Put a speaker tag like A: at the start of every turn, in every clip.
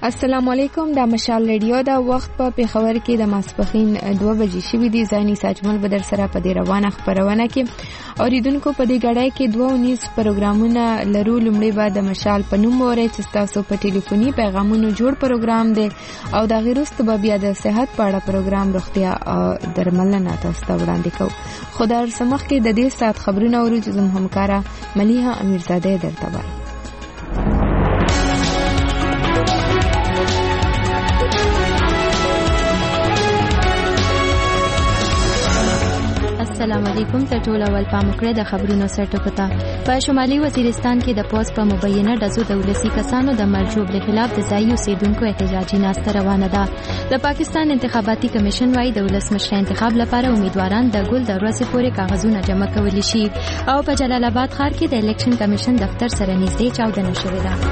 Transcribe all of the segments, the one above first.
A: السلام علیکم. د مشال ریډیو دا وخت په پیښور کې د ماسپخین 2 بجې شوې دي. ځاني ساجمل بدر سره په دې روانه خبرونه کې اوریدونکو په دې غړای کې 2 پروګرامونه لرو. لومړی بعد د مشال په نوم وره چې تاسو په ټلیفوني پیغامونو جوړ پروګرام دی او د غیرست بیا د صحت په اړه پروګرام روغتیا او درملنه تاسو ته وړاندې کوم. خدای سمخ کې د دې سات خبرونه اورو چې زموږ همکارا ملیحه امیرزاده درته وایي.
B: السلام علیکم. تر ټولو اول پاموکړه د خبرونو سرټکوتا. په شمالي وزیرستان کې د پوز په مبینه ډزو د ولسی کسانو د مرجوب له خلاف د ځایي اوسیدونکو احتجاجي ناسته روانه ده. د پاکستان انتخاباتي کمیشن وايي د ولسمشر انتخاب لپاره امیدواران د ګل د ورځې پورې کاغذونه جمع کولی شي او په جلال آباد ښار کې د الیکشن کمیشن دفتر سره نږدې چاودنه شوې ده.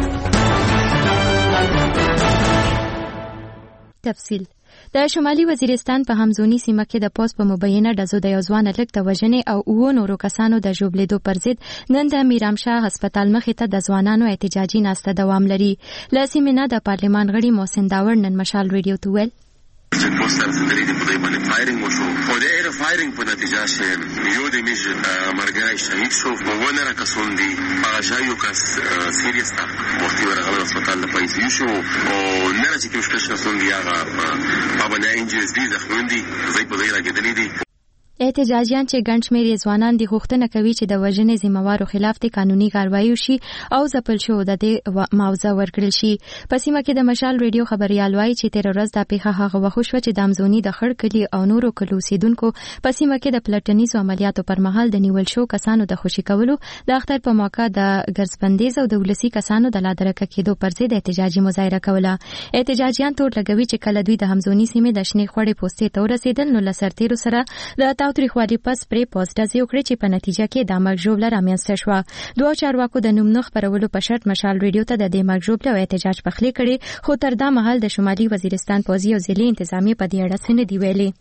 B: تفصیل د شمالي وزیرستان په همزونی سیمه کې د پوز په مبینه ډزو د یو ځوان هلک د وژنې او 9 نورو کسانو د ژوبلیدو پر ضد نن د میرامشاه هسپتال مخې ته د ځوانانو احتجاجي ناسته دوام لري. له سیمې نه د پارلمان غړي محسن داور نن مشال ریډیو ته ویل
C: چې پوسټر سندري د خدای باندې فایرینګ وشو. خو د ایر فایرینګ په نتیجه چې یو د میج مرګای شهید شو او ونه کسان دي هغه شایو کس سیریس تا وختي ورغله هسپتال د پیسې شو او نه راځي کوم شپږ کسان دي هغه په باندې انجز دي زخمون دي زې په ځای راګدلې دي.
B: احتجاجیان چې ګڼ شمېر ځوانان د غوښتنه کوي چې د وژنې ذمہوارو خلاف د قانوني کاروایی وشي او ځپل شو د دې معاوضه ورکړل شي. په سیمه کې د مشال ریډیو خبريال وايي چې تیر ورځ د پیښه هغه وخت شو چې د امزونی د خړ کلی او نورو کلو اوسیدونکو په سیمه کې د پلټنیزو عملیاتو پر مهال د نیول شو کسانو د خوشي کولو د اختر په موقع د ګرځبندیز او د ولسی کسانو د لادرکه کېدو پر ضد احتجاجي مظاهره کوله. احتجاجیان تور لګوي چې کله دوی د همزونی سیمې د شنې خوړې پوسټې ته ورسېدل نو لسرتیرو سره د تاوتریخوالي پس پرې پوسټ وکړي چې په نتیجه کې د مرګ رامنځته شو. دوه چارواکو د نوم نه خبرولو په شرط مشال ریډیو ته د مرګ له احتجاج پخلی کړي خو تر دا مهال د شمالي وزیرستان پوځي او ضلعي انتظامی په دې اړه څه نه دی ویلي.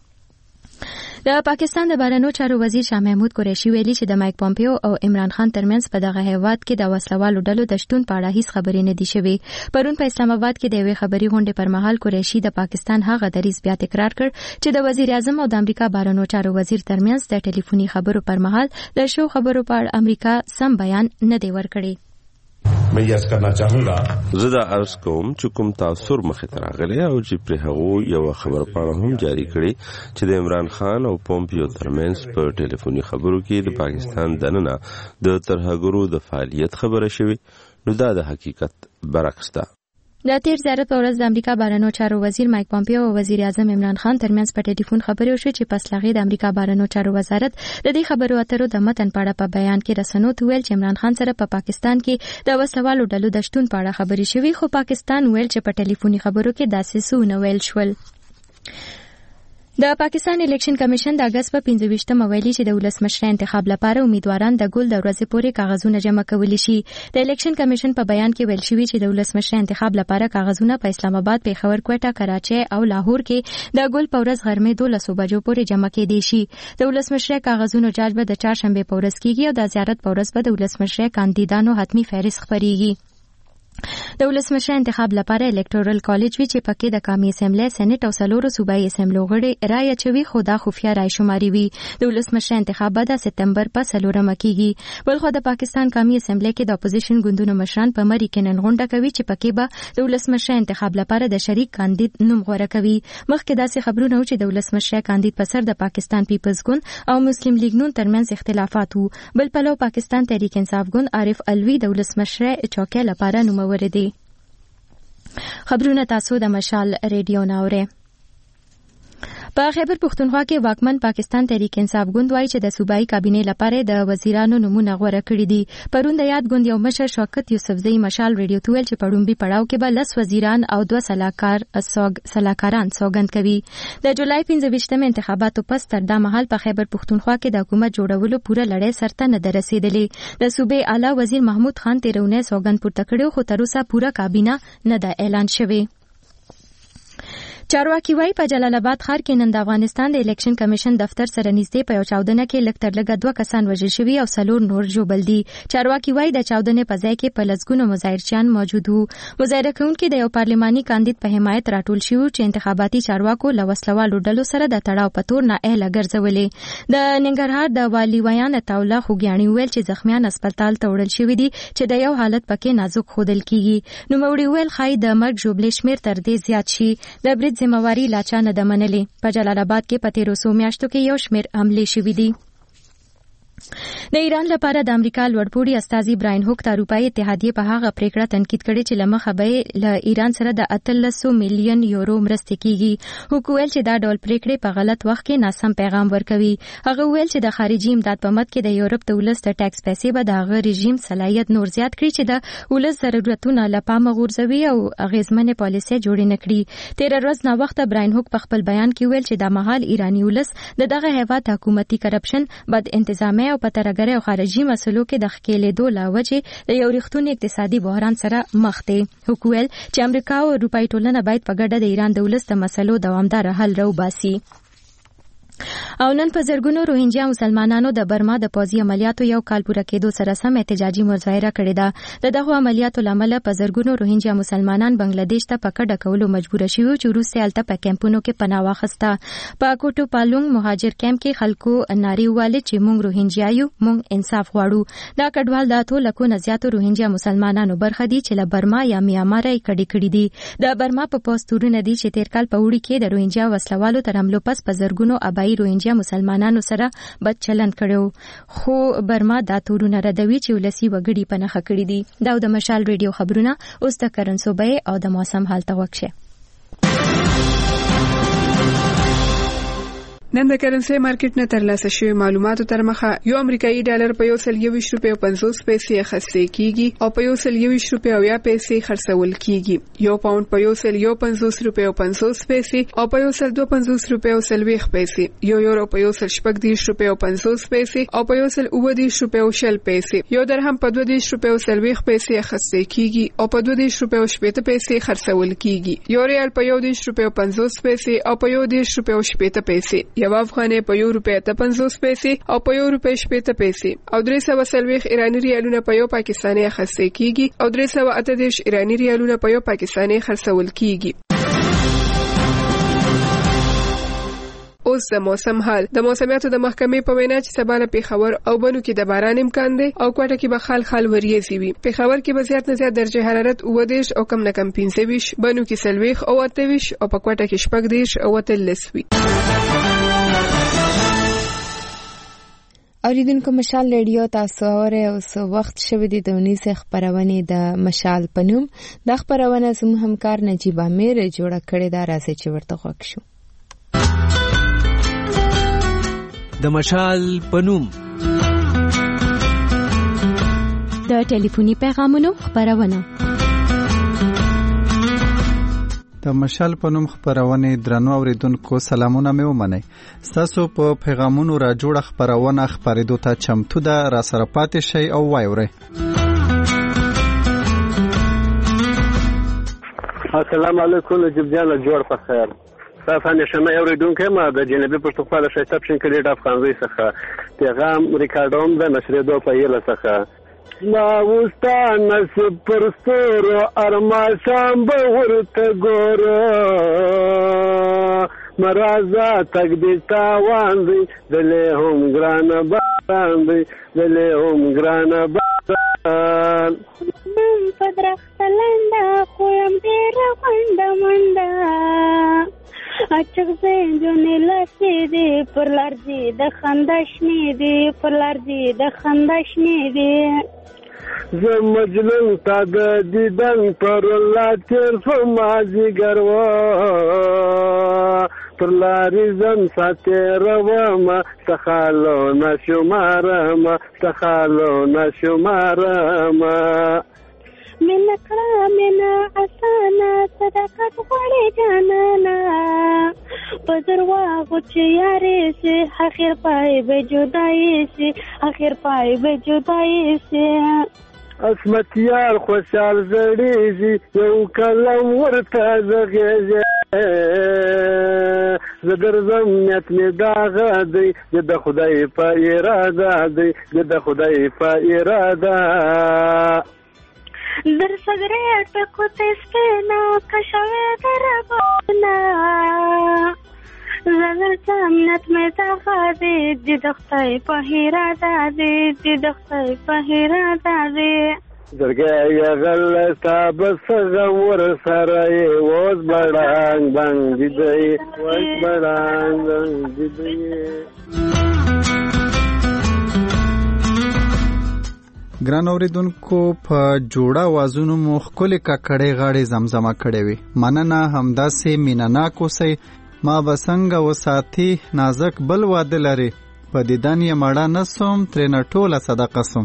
B: د پاکستان د بهرنیو چارو وزیر شاه محمود قریشي ویلي چې د مایک پومپیو او عمران خان ترمنځ په دغه هیواد کې د وسلوالو ډلو د شتون په اړه هیڅ خبرې نه دي شوې. پرون په اسلام آباد کې د یوې خبري غونډې پر مهال قریشي د پاکستان هغه دریځ بیا تکرار کړ چې د وزیر اعظم او د امریکا بهرنیو چارو وزیر ترمنځ د ټلیفوني خبرو پر مهال د شو خبرو په اړه امریکا سم بیان نه دی ورکړی.
D: मैं यस करना चाहूंगा
E: زدا عرض کوم چې کوم تاثر مخه تراغلی او چې پر هغه یو خبر پاڼه هم جاری کړي چې د عمران خان او پومپیو ترمنځ په ټلیفوني خبرو کې د پاکستان دننه د ترهګرو د فعالیت خبره شوی نو دا د حقیقت برعکس ده.
B: د تیر زیارت په ورځ د امریکا بهرنیو چارو وزیر مایک پومپیو او وزیر اعظم عمران خان ترمنځ په ټلیفون خبرې وشوې چې پس لغې د امریکا بهرنیو چارو وزارت د دې خبرو اترو د متن په اړه په بیان کې رسنیو ته ویل چې عمران خان سره په پاکستان کې د وسلوالو ډلو د شتون په اړه خبرې شوې خو پاکستان ویل چې په ټلیفوني خبرو کې داسې څه نه ویل شول. د پاکستان الیکشن کمیشن د اگست په 25 ویلي چې د ولسمشر انتخاب لپاره امیدواران د ګل د ورځې پورې کاغذونه جمع کولی شي. د الیکشن کمیشن په بیان کې ویل شوی چې د ولسمشر انتخاب لپاره کاغذونه په اسلام آباد، پیښور، کوټه، کراچۍ او لاهور کې د ګل په ورځ غرمې 12 بجو پورې جمع کېدي شي. د ولسمشر کاغذونو جاج به د چهارشنبه په ورځ کېږي او د زیارت په ورځ به د ولسمشر کاندیدانو حتمی فهرست خپریږي. د ولسمشر انتخاب لپاره الکتورل کالج وی چې پکې د قومي اسمبلی، سېنات او سلورو صوبایي اسمبلو غړي رائے چوي خدا خفیا رائے شماري وي. د ولسمشر انتخاب به د سپتمبر په 4 کېږي. بلخو د پاکستان قومي اسمبلی کې د اپوزیشن ګوندونو مشران په مری کې نن غونډه کوي چې پکې به د ولسمشر انتخاب لپاره د شریک کاندید نوم غوړه کوي. مخکې داسې خبرونه و چې د ولسمشر کاندید په سر د پاکستان پیپلز ګوند او مسلم لیگ نون ترمنځ اختلافات وو. بل پلو پاکستان تحریک انصاف ګوند عارف الوی د ولسمشر چوکۍ لپاره نوموړی دی. خبرونه تاسو د مشال ریډیو ناوره. په خیبر پختونخوا کې واکمن پاکستان تحریک انصاف ګوند وایي چې د صوبایي کابینې لپاره د وزیرانو نمونه غوړه کړي دي. پرون د یاد ګوند یو مشر شوکت یوسفزئی مشال ریډیو ته ویل چې په ډومبي پړاو کې به 10 وزیران او 2 سلاکاران سوګند کوي. د جولای 15 انتخاباتو پس تر دا مهال په خیبر پختونخوا کې د حکومت جوړولو پوره لړۍ سرته نه رسیدلې. د صوبې اعلی وزیر محمود خان تیرونه سوګند پورته کړو خو تر اوسه پوره کابینه نه ده اعلان شوی. چارواکي وايي په جلال آباد ښار کې نن د افغانستان د الیکشن کمیشن دفتر سره نږدې په یو چاودنه کې لږ تر لږه 2 کسان وژل شوي او 4 نور ژوبل دي. چارواکي وايي د چاودنې په ځای کې په لسګونو مظاهرچیان موجود وو. مظاهره کوونکي د یو پارلماني کاندید په حمایت راټول شوي چې انتخاباتي چارواکو له وسلوالو ډلو سره د تړاو په تور نااهله ګرځولې. د ننګرهار د والي ویان تاوله خوګیاڼي ویل چې زخمیان هسپتال ته وړل شوي دي چې د یو حالت پکې نازک ښودل کیږي. نو موري ویل خای د مرګ ژوبلې شمیر تر دې زیات شي. د برید ذمہواری لا چا نه ده منلې. په جلال آباد کې په 1300 میاشتو کې یو شمیر حملې شوي دي. د ایران لپاره د امریکا لوړپوړي استازي براین هوک د اروپایي اتحادیې په هغه پریکړه تنقید کړي چې لمخه به له ایران سره د 300 میلیون یورو مرستې کیږي. هوک ویل چې دا ډول پریکړې په غلط وخت کې ناسم پیغام ورکوي. هغه ویل چې د خارجي امداد په مد کې د یورپ د ولس د ټیکس پیسې به د هغه رژیم صلاحیت نور زیات کړي چې د ولس ضرورتونه له پامه غورځوي او اغیزمنې پالیسۍ جوړې نه کړي. 13 ورځ نه وخت براین هوک په خپل بیان کې ویل چې د مهال ایرانی ولس د دغه هیواد حکومتي کرپشن بد انتظامی او په ترګری او خارجي مسلو کې د ښکېلېدو له وجې د یو رښتوني اقتصادي بحران سره مخ دي. حکومت چې امریکا او اروپایي ټولنه باید په ګډه د ایران د ولس د مسلو دوامدار حل راوباسي. او نن په زرګونو روهینجیا مسلمانانو د برما د پوځي عملیاتو یو کال پوره کېدو سره سم احتجاجي مظاهره کړې ده. دغه عملیاتو لامل په زرګونو روهینجیا مسلمانان بنگلاديش ته پکړه کولو مجبور شوي چې روسي الته په کیمپونو کې پناه واخسته. په کوټو پالونګ مهاجر کیمپ کې خلکو ناري وواله چې موږ روهینجیا یو، موږ انصاف غواړو. دا کډوال د 2 لکو نه زیاتو روهینجیا مسلمانانو برخه دي چې له برما یا میامار یې کډي دي. د برما په پوسټورونه دي چې تیر کال په وړي کې د روهینجیا وسلوالو تر حملو پس په زرګونو ابای روهینجیا مسلمانانو سره بد چلند کړو. خو برما دا تورونه ردوي چې ولسی وګړي په نخښه کړی دي. دا د مشال ریډیو خبرونه اوس د کرنسوبې او د موسم حالت وکشه.
F: نن د کرنسي مارکیټ نه ترلاسه شوی معلوماتو تر مخه یو امریکایي ډالر په 120 روپیو 50 پیسې خرڅ کیږي او په 120 روپیو 10 پیسې خرڅول کیږي. یو پاوند په 150 روپیو 50 پیسې او په 152 روپیو 30 پیسې. یو یورو په 140 روپیو 50 پیسې او په 120 روپیو 60 پیسې. یو درهم په 20 روپیو 30 پیسې خرڅ کیږي او په 20 روپیو 60 پیسې خرڅول کیږي. یو ریال په 10 روپیو 50 پیسې او په 10 روپیو 60 پیسې. یو افغانۍ په 1 روپیا 50 پیسې او په 1 روپیا 60 پیسې او 340 ایرانی ریالونه په 1 پاکستاني خرڅ کیږي او 338 ایرانی ریالونه په 1 پاکستاني خرڅول کیږي. اوس د موسم حال. د موسمیاتو د محکمې په وینا چې سبا له پیښور او بنو کې د باران امکان دی او کوټه کې به خال وریځي وي. پیښور کې به زیات نه زیات درجه حرارت 29 او کم نه کم 25، بنو کې 40 او 28 او په کوټه کې 14 او 13 وي.
A: اوریدونکو مشال ریډیو تاسو اورئ. اوس وخت شوی دی د 19 خبرونه د مشال پنوم. د خبرونه زموږ همکار نجیب امیر جوړه کړې ده، راځي چې ورته غوښ شو.
G: د مشال پنوم
B: د ټلیفوني پیغامونو خبرونه.
H: د مشال پنوم خبرونه درنو اوریدونکو سلامونه مې ومنئ. تاسو په پیغامونو را جوړ خبرونه خبرېدو ته چمتو ده، را سره پاتې شئ او وایورئ.
I: السلام علیکم نجیب جان، جوړ په خیر. تاسو نشمه اوریدونکو ما د جنوبي پښتونخوا د شایسته پښین کلی د افغانۍ څخه پیغام ریکارډوم د نشریدو په یله څخه. ما وستا نصیب پر ستورو ارماشام به ورته ګورو، مرازا تقدیر تاوان دی دلې هم ګرانه باران دی دلې هم ګرانه باران.
J: من په درخت لنډه خویم ډېره غونډه منډه، اچک زنجونې لسې دي پر لرځي د خندا شنې دي پر لرځي د خندا شنې دي.
I: زه مجنون تا د دیدن پر الله تیر شوم مازدیګر پر لارې ځم ساتېرومه څخالونه شمارمه څخالونه شمارمه.
J: مینه کړه مینه اسانه صداقت غواړي جانانه، په درواغو چې یارې سي اخر پای به جدایي سي اخر پای به جدایي سي.
I: عصمت یار خوشحال زړیږي یو کلم ورته زغیږي زه درځم نیت مې داغه دی د خدای په اراده دی د خدای په اراده
J: در سګریټ په کوته سپینو کښوي دربونه زغر سمنت مې داغه دی د خدای په اراده دی د خدای په اراده دی
I: زرګي غل تاب سغور سره اوس بڑان باندې دی اوس بڑان باندې دی.
H: ګران اوریدونکو په جوړه وازونو مو خپل ککړې غاړې زمزمه کړې وي. مننه همداسې مینناک اوسئ. ما بسنګ وساتي نازک بل واده لري په دیدن یې مړه نسوم ترېنه ټوله صدقه سوم.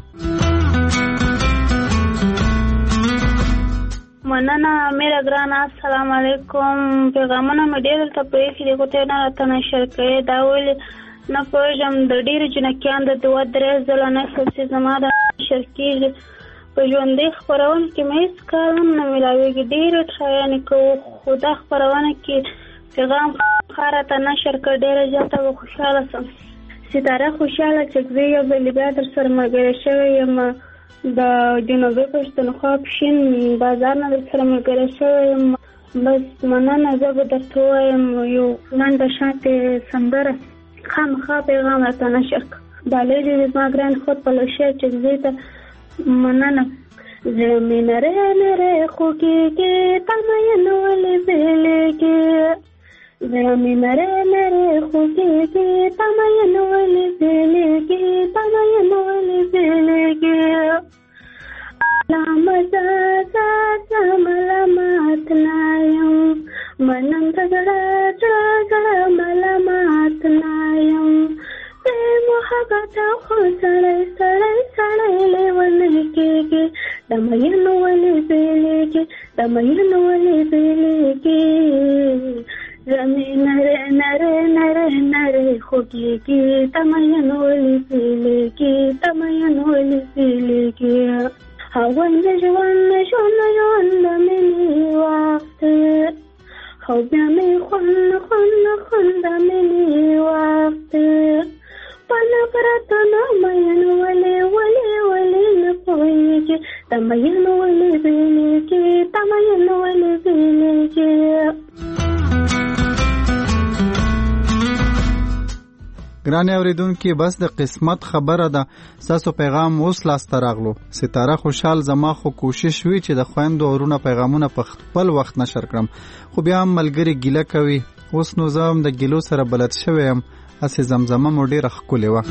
J: مننه میرا ګران السلام علیکم. پیغامونه مې ډېر دلته پرېښي دي خو ته نه راته نشر کړې. دا ولې نه پوهېږم د ډېرو جنکیان د 2-3 ځله نسل چې زما د نشر کېږي په ژوندۍ خپرونه کې مې هېڅ کار هم نه میلاوېږي. ډېرې ټرایانې کوو خو دا خپرونه کې پیغام ښه راته نشر کړ ډېره زیاته به خوشحاله شم. ستاره خوشحاله چې زه یو ځلې بیا در سره ملګری شوی یم د جنوبي پښتونخوا پښین بازار نه در سره ملګری شوی یم. بس مننه. زه به درته ووایم یو لنډه شاتې سندره خامخا پیغام راته نشر کړه. ډالۍ دې زما ګران خود په لوشیا چې زوی ته مننه. زړه مې نری نری خوږېږي تا مین ولې بېلېږي زړه مې نری نری خوږېږي تا مین ولې بېلېږي تا مین ولې بېلېږي مزه ملامت نه یم منم د زړه زړه ملامت نه یم بې محبته خو سړی سړی سړی لیونی کېږي د مین ولې بېلېږي د مین ولې بېلېږي زړه مې نری نری نری نری خوږېږي د مین ولې بېلېږي د مین ولې بېلېږي ژوند ژوند ژوند ژوند د مینې وخت او بیا مې خوند خوند خوند د مینې وخت په نفرته نه مین ولې ولې ولې نه پوهېږي د مین ولې بېلېږي د مین ولې بېلېږي.
H: ګرانې اوریدونکي بس د قسمت خبره ده. ستاسو پیغام اوس لاسته راغلو. ستاره خوشحال زما خو کوشش وی چې د خویندو ورونو پیغامونه په خپل وخت نشر کړم خو بیا هم ملګري ګیله کوي. اوس نو زه هم د ګیلو سره بلد شوی یم. هسې زمزمه مو ډېره ښکلې وه.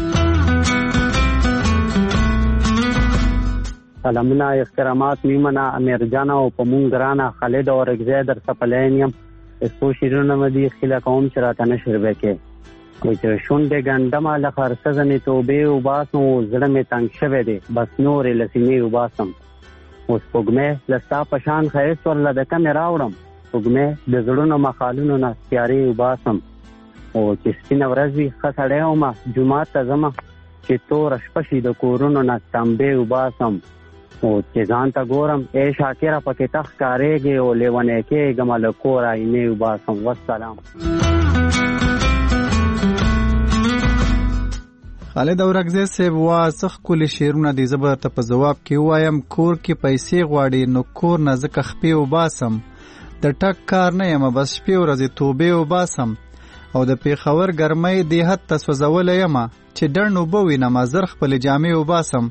K: سلامونه احترامات میمنه امیر جان او په مونږ ګرانه خالد اورګزی در سپلین یم. څو شیرونه مې دي خیله کوم چې راته نشر وکړې کوئی چې شونډې ګنډمه له خرڅه ځنې توبې وباسم زړه مې تنګ شوی دی بس نورې له سینې وباسم. اوس سپوږمۍ له ستا په شان ښایست ورله د کمې راوړم سپوږمۍ د زړونو مخالونو نه تیارې وباسم. او چې سپینه ورځ وي ښه سړی ومه جومات ته ځمه چې توره شپه شي د کورونو نه تنبې وباسم. او چې ځان ته ګورم ای شاکره پکې ته ښکارېږې او لیونی کېږمه له کوره اینې وباسم. والسلام.
H: خالد اورګزی صاحب وا څه ښکلي شعرونه دي. زه به ته په ځواب کې ووایم کور کې پیسې غواړي نو کور نه ځکه خپې وباسم د ټک کار نه یم بس شپې ورځې توبې وباسم او د پېښور ګرمۍ دې حد ته سوځولی یم چې ډڼ اوبه وینم زر خپلې جامې وباسم.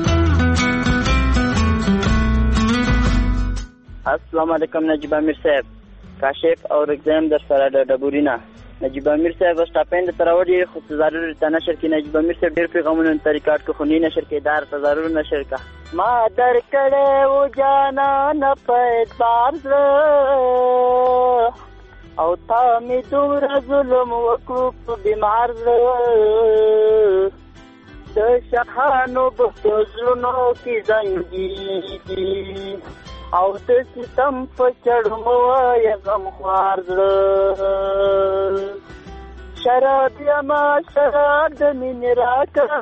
L: السلام علیکم نجیب امیر صاحب کاشف اورګزی در سره د ډبورینه. نجیب امیر صاحب سټاپند تراوړي خو ضرور ته نشر کې نجیب امیر صاحب ډېر پیغامونه طریقات کو خونی نشر کې دار ته ضرور نشر کا ما در کړه و جانا نه پد بار او تا می دور ظلم وکړو په بیمار د شهانو بوزلونو کې زنګي او د ستم په چړمو یا غم خوار شراب یما شراب د مینې راکړه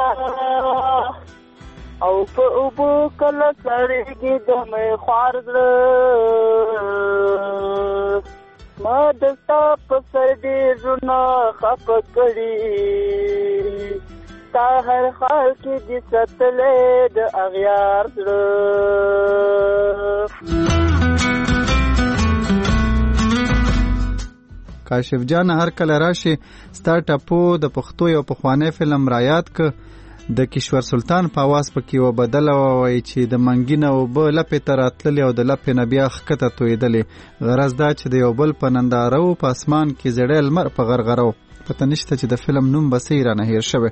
L: او په اوبو کله سړېږي د مې خوار ما دستا په سر دې زړه خفه کړي تا هر حال کې دې ستلې د اغیار زړه.
H: کاشف جان هر کله راشي ستا ټپو د پښتو یو پخوانی فلم رایاد ک د کشور سلطان په आवाज پکې و بدله وای چې د منګینه او بل لپې تر اتللی او د لپې نه بیا خکته تویدلې. غرض دا چې د یو بل په ننداره او په اسمان کې زړې لمر په غرغرو. پته نشته چې د فلم نوم به څه رانه هیر شوی.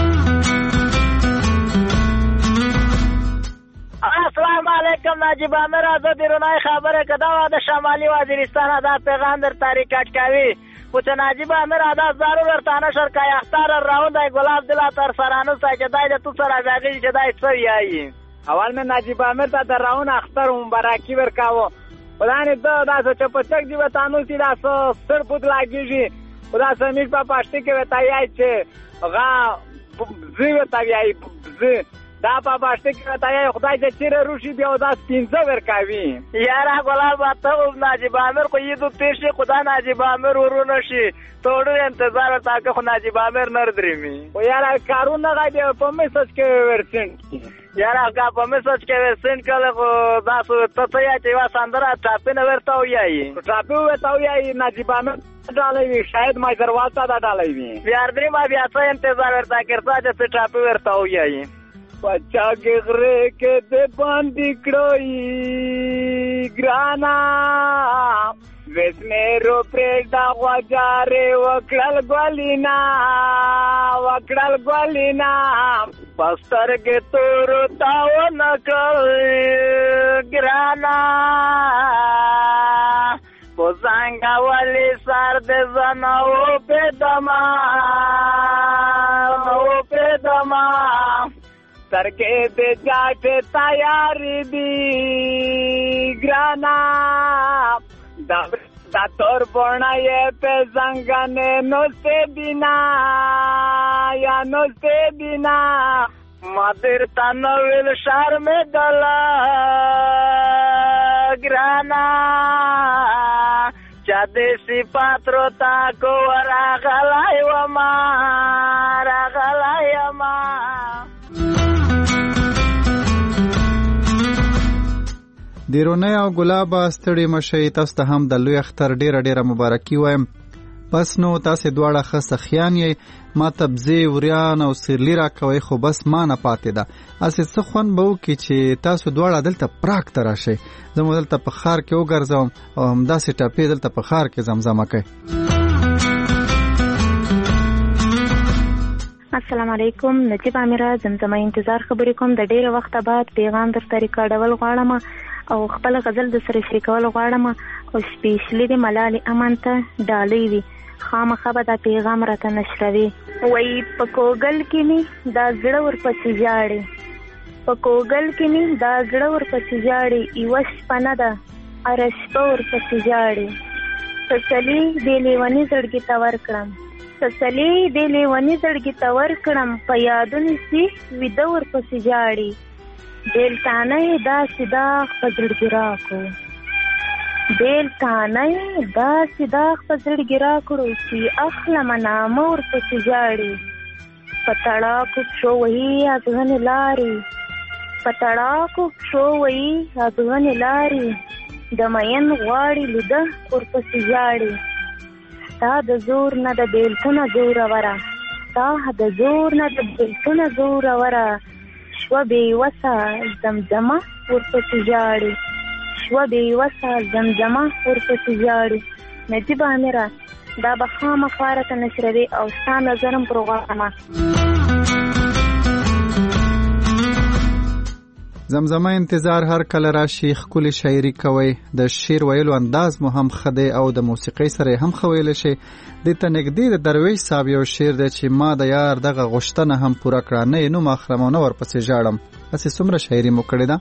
M: السلام علیکم ناجیب عامر زه د رونای خبره کدا د شمالي وزیرستان دا پیغام در تاریخ کټکاوي خو چې ناجیب عامر ادا ضرور تانه شر کای اختار راوند ګلاب دلا تر سرانو سجدای د تو سره راغی چې دای څه یایي. اول مې ناجیب عامر ته د راون اختر مبارکي ورکاوه ولانه دا چې په تک دی وتانو چې دا سر پود لاګیږي خدا سمیر په پاشتي کې وتايای چې غا زی وتايای زی دا په پاشتي کې وتايای خدای دې چیرې روشي بیا دا 15 ورکاوي. یاره ګلاب ته ناجیب عامر کو یې دوه تیشي خدا ناجیب عامر ورونه شي توړو انتظار تاکه خو ناجیب عامر نر درېمي او یاره کارونه غاډي په میسج کې ورسین یاره کا په میسج کې ورسین کله خو دا ته یا چې وا سندره ټاپې نه ورته وایي ټاپې ورته وایي ناجیب عامر ډالوي شاید ما دروازه دا ډالوي یار درې ما بیا څه انتظار ورته کړتا چې ټاپې ورته وایي. بچا کے غرے کے دے باندی کڑوئی گرانا ویس میرو پریڈا غجارے وکڑل گوالینا پستر کے تورو تاو نکل گرانا پوزانگا والی سار دے زناو پہ دما سرکے دے جاٹے تیاری دی گرانا دا تور بونا یہ پہ زنگانے نوستے دینا مادر تنویل شار میں گلا گرانا چادیسی پاترو تاکو راغلائی وما
H: دیرونه او ګلاب ستړي مشي تاسو ته هم د لوی اختر ډیره مبارکي وایم. بس نو تاسو دواړه ښه سخیان یې ما تبزی وریان او سیرلی را کوي خو بس ما نه پاتې ده اسې څه خون به وکړي چې تاسو دواړه دلته پراګ ته راشئ زموږ دلته په ښار کې وګرځوم او همداسې ټاپې دلته په ښار کې زمزمه کوي.
N: السلام علیکم نجیب عامر زمزمه انتظار خبرې کوم د ډیره وخت بعد پیغام در طریقه ډول غواړم او خپل غزل د سره شریکول غواړم او سپیشلی د ملالي امان ته ډالۍ وي خامخا به دا پیغام راته نشروي وای په کوګل کې می دا زړه ورپسې جاړي په کوګل کې می دا زړه ورپسې جاړي ایوش پنه ده ارشپه ورپسې جاړي تسلی دې لیونی زړګي ته ورکړم تسلی دې لیونی زړګي ته ورکړم په یادونو سي ویده ورپسې جاړي دلتانه داسې داغ په زړګي راکړو دلتانه داسې داغ په زړګي راکړو چې اخلمه نامه ورپسې جاړي په تړاکو پښو وهي ازغنې لارې په تړاکو پښو وهي ازغنې لارې د مین غواړي لیده ورپسې جاړي ستا د زور نه د بیلتونه زوروره ستا د زور نه د بیلتونه زوروره شوه بېوسه زمزمه ورپسې ژاړي شوه بېوسه زمزمه ورپسې ژاړي. نجیب عامره دا به خامخا راته نشروي او ستا نظرم پر غواړمه.
H: زمزمه انتظار هر کله راشي ښکلې شاعري کوي د شعر ویلو انداز مو هم ښه دی او د موسیقۍ سره هم ښه ویلی شي. دې ته نږدې د درویش صاحب یو شعر دی چې ما د یار دغه غوښتنه هم پوره کړه نه یې نوم اخلم او نه ورپسې ژاړم. هسې څومره شاعري مو کړې ده.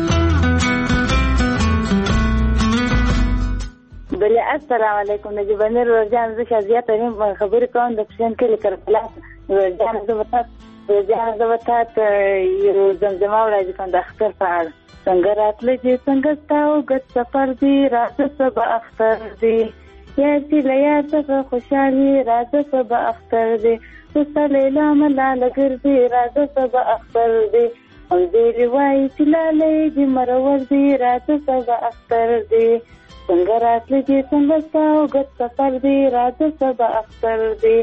O: بله السلام علیکم نجیب امیر ورجان زه شازیه ترین خبرې کوم د پښتون کلي کرکلاس ورجان زه به تا ته یو زمزمه وړاندې کوم د اختر په اړه. څنګه راتله چې څنګه ستا اوږد سفر دی راته سبا اختر دی یا چې لیا څخه خوشحالي راځه سبا اختر دی وسه لیلا ملاله ګرځي راځه سبا اختر دی او دې روایي چې لالی دې مرور دی راځه سبا اختر دی څنګه راتلې چې څنګه ستا اوږد سفر دی راځه سبا اختر دی.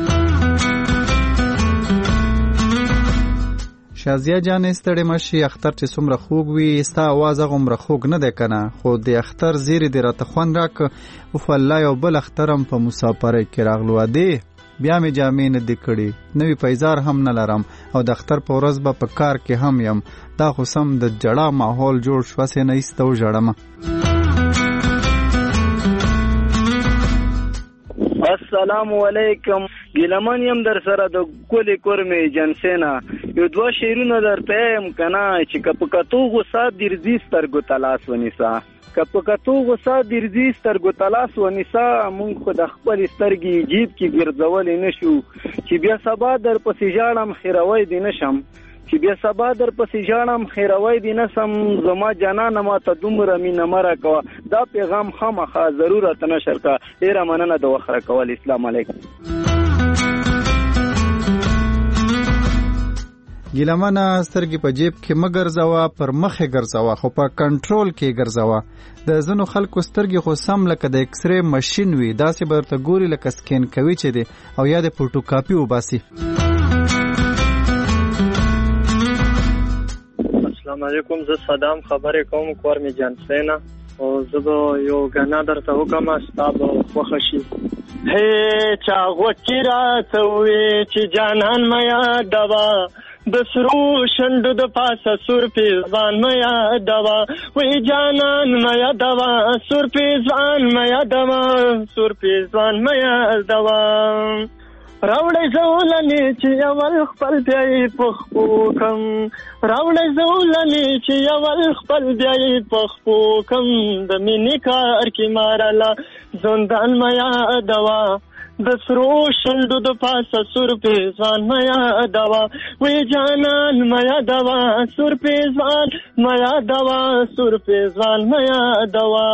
H: شازیه جانې ستړې مشي اختر چې څومره خوږ وي ستا اواز هغومره خوږ نه دی که نه خو د اختر زیري دې راته خوند راکړه اوف الله یو بل اختر هم په مسافرۍ کې راغلو ادې بیا مې جامې نه دي کړي نوی پیزار هم نه لرم او د اختر په ورځ به په کار کې هم یم دا خو سم د جړا ماحول جوړ شو هسې نه ایسته وژړمه.
P: السلام علیکم ګیلمن یم در سره د ګلې کورمې جنسینا یو دوه شعرونه درته یم که نه چې که په کتو غوسه درځي سترګو ته لاس ونیسه که په کتو غوسه درځي سترګو ته لاس ونیسه مونږ خو د خپلې سترګې جیب کې ګرځولی نه شو چې بیا سبا در پسې ژاړم خیروی دې نه شم چې بیا سبا در پسې ژاړم خیروی دې نه سم زما جانانه ماته دومره مینه مه راکوه دا پیغام خامخا ضرورت نشر کا ډېره مننه د وخت راکول. اسلام علیکم.
H: ګیلمنه سترګې په جیب کې مه ګرځوه پر مخې ګرځوه خو په کنټرول کې ګرځوه د ځینو خلکو سترګې خو سم لکه د ایکسرې ماشین وي داسې به ورته ګوري لکه سکین کوي چې دی او یا د فوټوکاپي وباسي.
Q: السلام علیکم زه صدام خبرې کوم کور مې جانسینا او زه به یو ګانا درته وکړم ستا به خوښه شي. هی چا غوکې راته ووې چې جانان مه یادوه د سرو شنډو د پاسه سور پیزوان مه یادوه وی جانان مه یادوه سور پیزوان مه یادوه سور پیزوان مه یادوه راوړی زولنې چې اول خپل بیا یې په خپو کم راوړی زولنې چې اول خپل بیا یې په خپو کم د مینې کار کې مارله زندان مه یادوه د سرو شنډو د پاسه سور پیزوان مه یادوه وی جانان مه یادوه سور پیزوان مه یادوه سور پیزوان مه یادوه.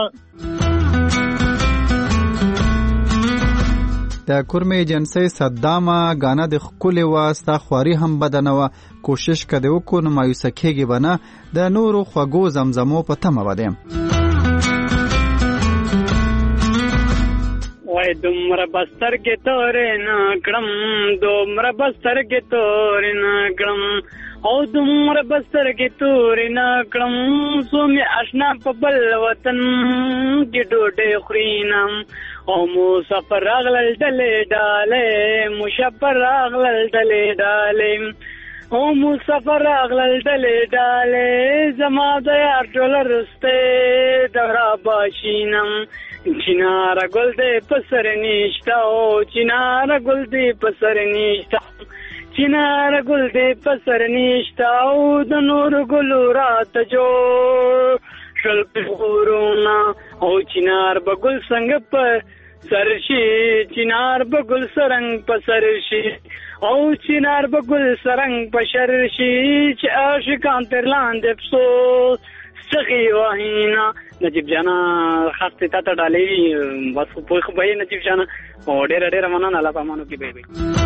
H: د کورمې جنسۍ صدامه ګانا د ښکلې وه ستا خواري هم بده نه وه کوشش که دې وکړو نو مایوسه کېږي به نه د نورو خوږو زمزمو په تمه به دیم.
R: وای دومره بستر کې تورې نه کړم دومره بستر کې تورې نه کړم او دومره بستر کې تورې نه کړم څو مې اشنا په بل وطن کې ډوډۍ خورینم او مسافر راغلل ډلې ډالې مسافر راغلل ډلې ډالې او مسافر راغلل ډلې ډالې زما د یار ټوله رسته د راباشینم چناره ګل دې په سر نشته او چناره ګل دې په سر نشته چناره ګل دې په سر نشته او د نور ګلو راته جوړ شل پورونه او چنار بګل څنګه په سر شي چنار بګل سرنګ په سر شي او چنار بګل سرنګ په شر شي چې عاشقان تر لاندې افسوس سخی وهینا. نجیب جانا خاص ته تا ډالې بس په خو به نجیب جانا او ډېر مننه الله پامانو کې به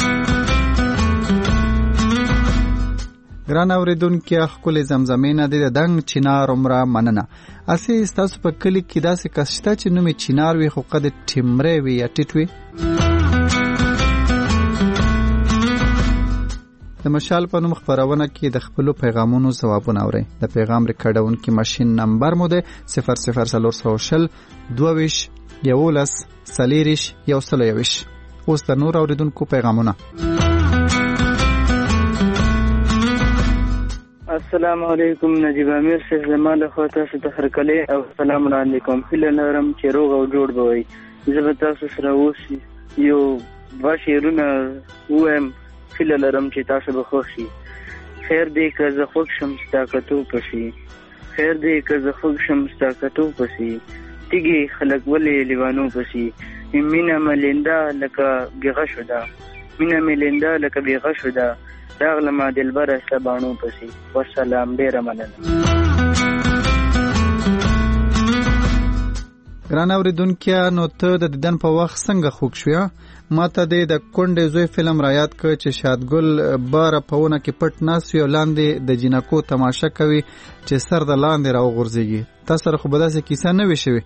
H: ګران اوریدونکو ښکلې زمزمې نه د دنګ چنار عمره مننه. اسې ستاسو په کلي کې داسې کس شته چې نوم یې چنار وي خو قد ټیمرې وي یا ټیټ وي؟ د مشال په نوم خپرونه کې د خپلو پیغامونو ځوابونه اورئ. د پیغام ریکارډونکي ماشین نمبر مو دی 00420 22 11 40 121. اوس د نور اوریدونکو پیغامونه.
P: السلام علیکم نجیب امیر صاحب زما له خوا تاسو ته هرکلی او سلام وړاندې کوم. هیله لرم چې روغ او جوړ به وئ. زه به تاسو سره اوس یو دوه شعرونه ووایم هیله لرم چې تاسو به خوښ شي. خیر دی که زه خوږ شم ستا کتو پسې خیر دی که زه خوږ شم ستا کتو پسې تیږې خلک ولې لیوانو پسې مینه ملنده لکه بیغه شوده مینه ملنده لکه بیغه شوده راغلمه دلبره سبانو پسې والسلام ډېره مننه.
H: ګران اوریدونکو نو ته د دیدن په وخت څنګه خوښ شوې؟ ماته د کونډې زوی فلم را یاد کړ چې شادګل بار پهونه کې پټ ناس یو لاندې د جنکو تماشا کوي چې سر د لاندې راوغورځيږي. تاسو سره خو به داسې کیسه نه وي شوې؟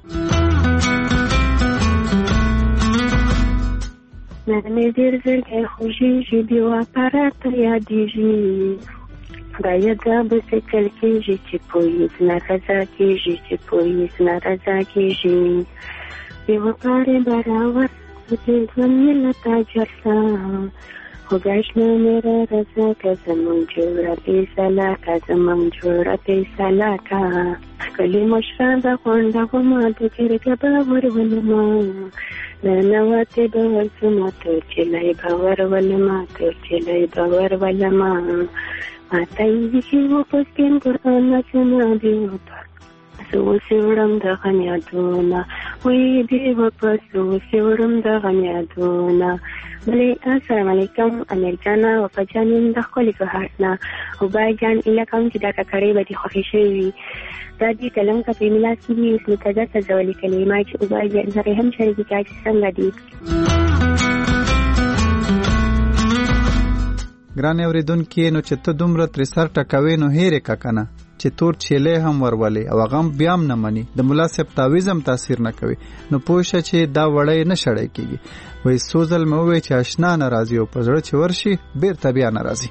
J: مې ډېر زړه خوږېږي دی واپارات یادېږي دا یاده به سکل کېږي چې پولیس نارضا کېږي چې پولیس نارضا کېږي بې وقارې براور دې ژوند مې له تا جرسه خدای شنه مې را رضا که زمونږ جوړه فیصله که زمونږ جوړه فیصله که ښکلې مشره ده غونډه ومه د جرګه به ورولمه ننواتې به ورځمه تورچلۍ به ورولمه تورچلۍ به ورولمه ماته یې ویښي و په سپین قرآن نظمونه دې وپه زه اوس یې وړم دغه یادونه وایي دې وپه زه اوس یې وړم دغه یادونه بلې السلام علیکم امیر جانه وفا جان یم د ښکلي کهاټ نه وبای جان ایله کوم چې دا ککړۍ به دې خوښې شوې وي دا دې کلم که په میلاس کې وي اسمې تازه تازه ولیکلې ما چې وبای جان سره هم شریکې کړه چې څنګه دي.
H: ګرانې اورېدونکي نو چې ته دومره ترې سر ټکوې نو هېرې که که نه چې تور چیلې هم ورولې او هغه هم بیا هم نه مني د ملا صاحب تعویض هم تاثیر نه کوي نو پوه شه چې دا وړی نه شړی کېږي. وایي څو ځل مې ووایي چې اشنا نه راځي او په زړه چې ورشي بېرته بیا نه راځي.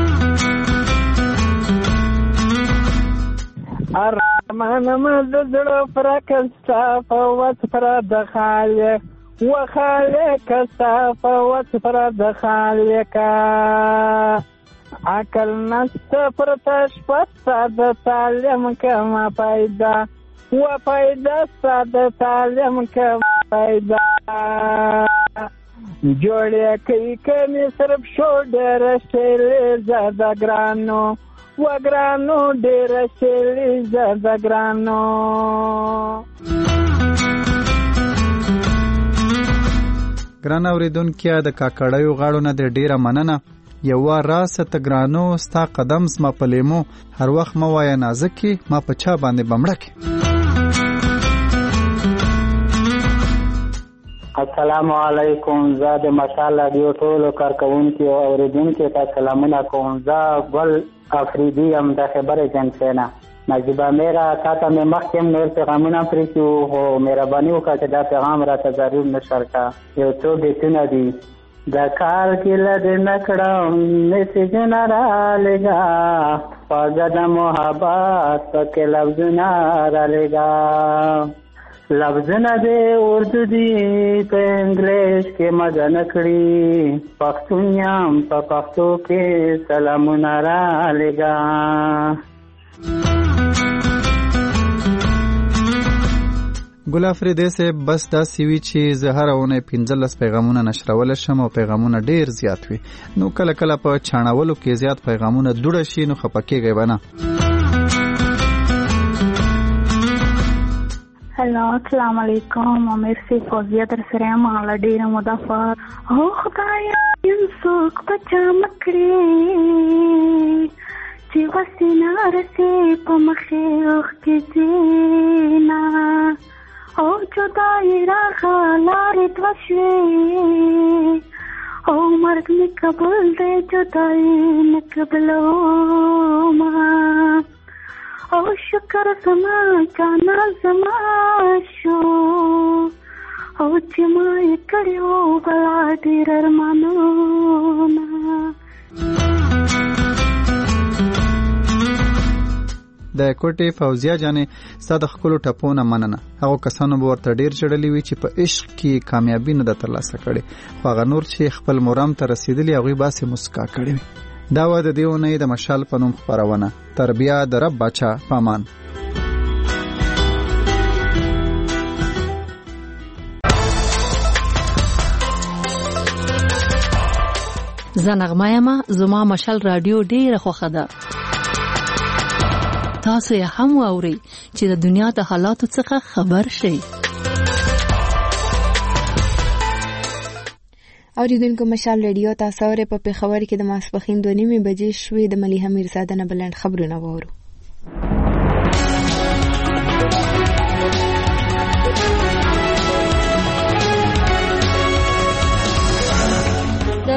S: ارمانمه د زړه فرقه ستا په وسپره د خالق وخالق ستا په وسپره د خالقه عقل نسته پر تشبه ستا د تعلیم کما پیدا و پیدا ستا د تعلیم کما پیدا جوړې کوي کمی صرف شو ډېر شیلې زده ګرانو و ګرانو ډېر شیلې زده ګرانو.
H: ګران اوریدونکو د کاکړیو غاړو نه د ډیره مننه. یو راسه ته ګرانو ستا قدم زما په لیمو هر وخت مه وایه نازکې ما په چا باندې بمړکې.
K: السلام علیکم. زه د مشال رادیو ټولو کارکوونکو او اوریدونکو ته سلامونه کوم. زه ګل افریدي یم د خبرې جنسې نه. نجیبه میرا تاته مې مخکې نور پیغامونه پرېښي وو خو مهرباني وکړه چې دا پیغام راته ضرور نشر کړه. یو څو بیتونه دي. د کال کې له دې نه کړم میسیجونه رالېږه خواږه د محبت پکې لفظونه رالېږه لفظونه دې اردو دي په انګلیش کې مزه نه کړي پښتون یم په پښتو کې سلامونه رالېږه.
H: ګل افریدی صاحب بس دا سیوی چې زه هره اونۍ 15 پیغامونه نشرولی شم او پیغامونه ډیر زیات وي نو کله کله په چاڼولو کې زیات پیغامونه دوړه شي نو خفه کېږئ به نه.
J: هلو السلام علیکم امیر سی فوزیه در سره یم له ډېره موده په او خدایه یم څوک په چا مکړې چې وسې نه رسې په مخې اوښکې ځینه او جدایي راغه لارې دوه شوې او مرګ مې قبول دی جدایي نه قبلومه او شکر زما جانا زما شو او چې ما یې کړي وو بلا ډېر ارمانونه.
H: د کوټې فوزیه جانې ستا د ښکلو ټپونه مننه. هغو کسانو به ورته ډېر ژړلي وي چې په عشق کې کامیابي نه ده ترلاسه کړې خو هغه نور چې خپل مرام ته رسېدلي هغوی باسې مسکا کړې وي. دا وه د دې اونۍ د مشال په نوم خپرونه. تر بیا د رب باچا پامان.
T: زه نغمه یم. زما مشال رادیو ډېره خوښه ده. تاسو یې هم واورئ چې د دنیا د حالاتو څخه خبر شئ.
A: اوریدونکو مشال ریډیو تاسو اورئ په پېښور کې د ماسپښین 2:30 بجې شوې. د ملیحه میرزاده نه بلند خبرونه واورو.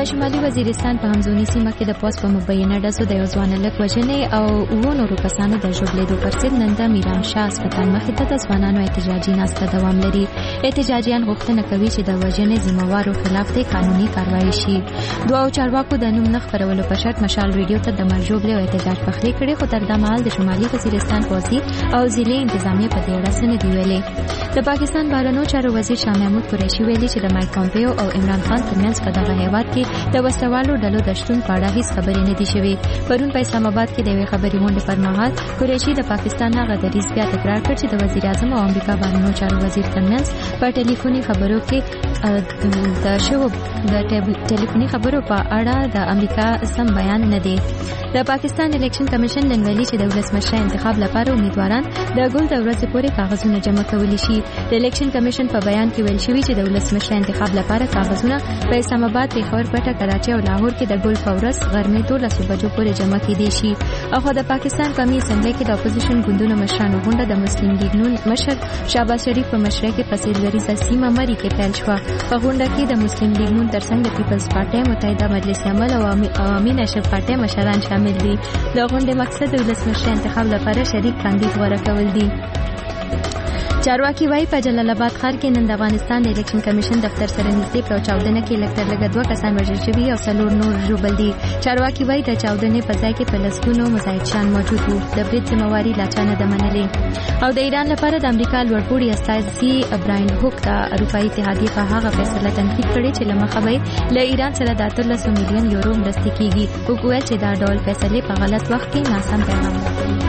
B: د شمالي وزیرستان په همزوني سیمه کې د پوس په مبینه ډزو د یو ځوان هلک وژنې او اوو نورو کسانو د ژوبلېدو پر ضد نن د میرانشاه هسپتال مخې ته د ځوانانو احتجاجي ناسته دوام لري. احتجاجیان غوښتنه کوي چې د وژنې ذمهوارو خلاف د قانوني کاروایی شي. دوه چارواکو د نوم نه خپرولو په شرط مشال ریډیو ته د ژوبلې او احتجاج پخلی کړي، خو تر دا مهال د شمالي وزیرستان پوځي او ضلعي انتظامیه په دې اړه څه نه دي ویلي. د پاکستان بهرنیو چارو وزیر شاه محمود قریشي ویلي چې د مایک پامپیو او عمران خان ترمنځ په دغه هیواد کې د وسوالو ډلو د شتون په اړه هیڅ خبرې نه دي شوې. پرون په اسلام آباد کې د یوې خبري غونډې پر مهال قریشي د پاکستان هغه دریځ بیا تکرار کړ چې د وزیر اعظم او امریکا بهرنیو چارو وزیر ترمنځ په ټلیفوني خبرو کې د شوو د ټلیفوني خبرو په اړه د امریکا سم بیان نه دی. د پاکستان الیکشن کمیشن نن ویلي چې د ولسمشر انتخاب لپاره امیدواران د ګل د ورځې پورې کاغذونه جمع کولی شي. د الیکشن کمیشن په بیان کې ویل شوی چې د ولسمشر انتخاب لپاره کاغذونه په اسلام آباد، پیښور، پټه، کراچي او لاهور کې د ګل په ورځ غرمې 12 بجو پورې جمع کېدای شي. اخو د پاکستان قومي اسمبلی کې د اپوزیشن ګوندونو مشرانو غونډه د مسلم لیگ نون مشر شهباز شریف په مشرۍ کې په سیلګریزه سیمه مری کې پیل شوه. په غونډه کې د مسلم لیگ نون ترڅنګ د پیپلز پارټي، متحده مجلس عمل او عوامي نشر پارټي مشران شامل دي. د غونډې مقصد د ولسمشر انتخاب لپاره شریک کاندید غوره کول دي. چارواکي وايي په جلال آباد ښار کې نن د افغانستان د الیکشن کمیشن دفتر سره نږدې په چاودنه کې لکټر لګ 2 کسان وژل شوي او 4 نور ژوبل دي. چارواکي وايي د چاودنې په ځای کې په لسګونو مزاحمتشان موجود وو. د برید ذمہواری لا چا نه ده منلې. او د ایران لپاره د امریکا لوړپوړي استازي براین هوک د اروپایي اتحادیې په هغه فیصله تنقید کړې چې له مخه به له ایران سره د 13 میلیون یورو مرستې کیږي. هوک ویل چې دا ډول فیصله په غلط وخت کې ناسم پیغام ورکوي.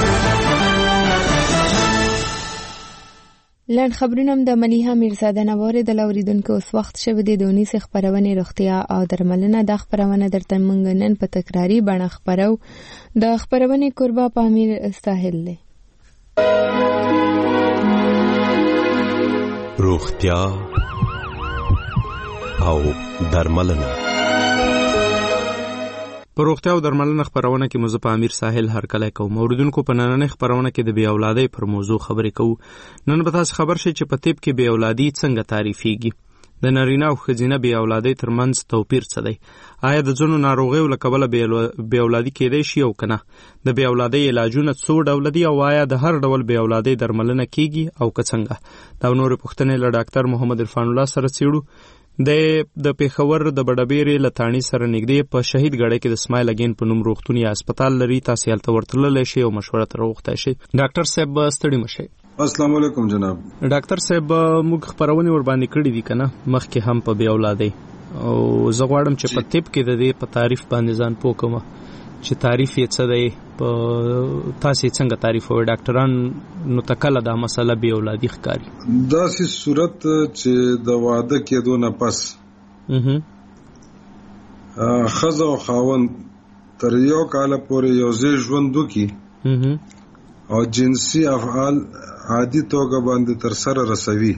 A: لنډ خبرونه د ملیحه میرزاده نوارې د اوریدونکو اوس وخت شوه د دونیس خبرونه روغتیا او درملنه د خبرونه درته مونږ نن په تکراری بڼه خبرو. د خبرونه قربا پامیر ساحل له
U: روغتیا او درملنه.
V: په روغتیا او درملنه خبرونه کې مزه په امیر ساحل هر کله کوم اوریدونکو په نننې خبرونه کې د بی اولادۍ پر موضوع خبرې کوو. نن به تاسو خبر شئ چې په طب کې بی اولادي څنګه تعریفېږي، د نارینه او ښځینه بی اولادۍ ترمنځ توپیر څه دی، آیا د ځینو ناروغیو له کبله بی اولادي کېدای شي او کنه، د بی اولادۍ علاجونه څو ډول دي او آیا د هر ډول بی اولادۍ درملنه کیږي او که څنګه. دا نور پوښتنې له ډاکټر محمد عرفان الله سره څېړو. د پیښور د بډبېرې لتاڼي سره نږدې په شهید ګړی کې د اسماعیل اگین په نوم روغتون یا هسپتال لري. تاسو هلته ورتللی شئ او مشوره ترې وغوښتی شئ. ډاکټر صاحب ستړي مه شئ.
W: السلام علیکم جناب.
V: ډاکټر صاحب موږ خبرونه ور باندې کړې دي کنه مخکې هم په بی اولادۍ، او زه غواړم چې په طب کې د دې په تعریف باندې ځان پوه کړم چې تعریف یې څه دی، په تاسو څنګه تعریفوي ډاکټران نو تکله دا مسله بی اولادي ښکاري.
W: داسې صورت چې د واده کېدو نه پس ښځه او خاوند تر یو کال پورې یو ځای ژوند وکړي او جنسي افعال عادي توګه باندې تر سره رسوي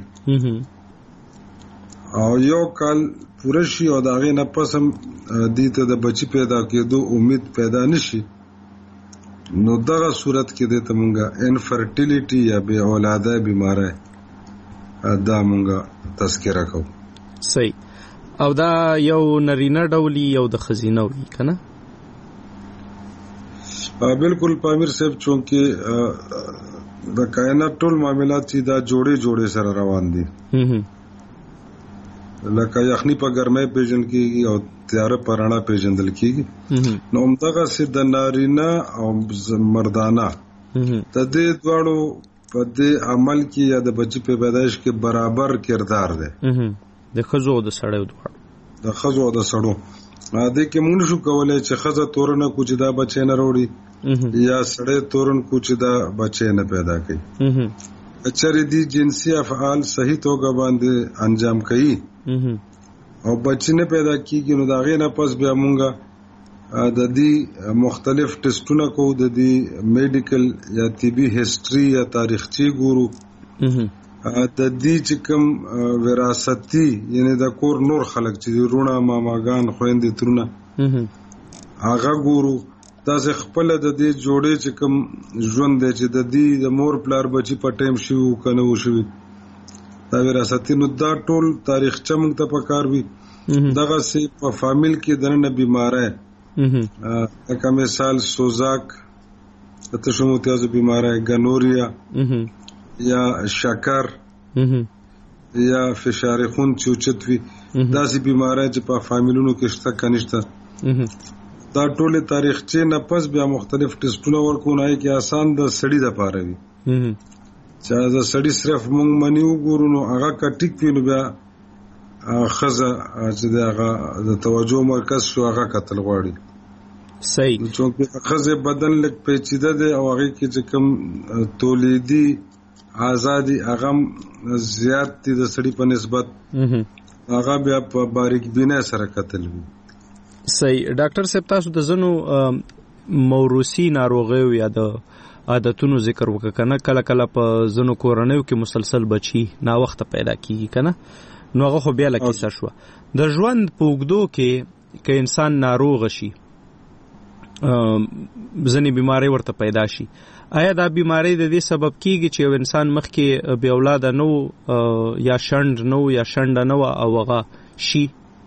W: او یو کال پوره شي او د هغې نه پس هم دې ته د بچي پیدا کېدو امید پیدا نشي، نو دغه صورت کې دې ته مونږه انفرټیلیټي یا بې اولاده بیماری دا مونږه تذکره کوو.
V: صحیح. او دا یو نرینه ډول یو د ښځینه وي که نه؟
W: بالکل پامیر صاحب، چونکې د کائنات ټول معاملات چې دا جوړې سره روان دي، لکه یخني په ګرمۍ پیژن کېږي او تیاره په رڼا پیژندل کېږي، نو همدغسې د نارینه او مردانه د دې دواړو په دې عمل کې یا د بچي په پیدایش کې برابر کردار دی،
V: د ښځو او د سړیو دواړو،
W: د ښځو او د سړو. دې کې موږ نشو کولی چې ښځه تورنه کو چې دا بچی نه راوړي یا سړی تورن کو چې دا بچی نه پیدا کوي. چرې دي جنسي افعال صحیح توګه باندې انجام کوي او بچی نه پیدا کیږي، نو د هغې نه پس بیا مونږ د دې مختلف ټسټونه کوو، د دې میډیکل یا طبي هسټري یا تاریخچې ګورو، د دې چې کوم وراثتي یعنی د کور نور خلک چې رونه ماماګان خویندې ترونه هغه ګورو. داسې خپله د دې جوړې چې کوم ژوند دی چې د دې د مور پلار بچي په ټایم شوي که نه وشوي دا وراثتي، نو دا ټول تاریخچه موږ ته پکار وي دغه سي په فامیل کې دنه بیماری لکه مثال سوزاک تشو متیازو بیماری گنوریا یا شکر یا فشار خون چوچت وي داسې بیماری چې په فامیلونو کې شته کنيشته دا ټول تاریخچه نه پس بیا مختلف ټیسټونه ورکونه کې آسان د سړی د پاره وي چې دا سړی صرف مونږ منیو ګورو نو هغه کټیک وینو بیا خزه چې هغه د توجه مرکز شو هغه قتل غواړي
V: صحیح
W: چې خزه بدن لک پیچیده ده او هغه کې چې کوم تولیدي آزادي هغه زیات دي د سړی په نسبت هغه بیا په باریک بینه سره قتل وي
V: صحیح ډاکټر صاحب تاسو د زنو موروثي ناروغیو یا د عادتونو ذکر وکړه کله کله په زنو کورنیو کې مسلسل بچي نا وخت پیدا کیږي کنه نو هغه خو بیا لکه څه شو د ژوند په اوږدو کې انسان ناروغ شي ځنې بیماری ورته پیدا شي آیا دا بیماری د دې سبب کیږي چې یو انسان مخکې بې اولاده نو یا شند نو یا شنډه نو او هغه شي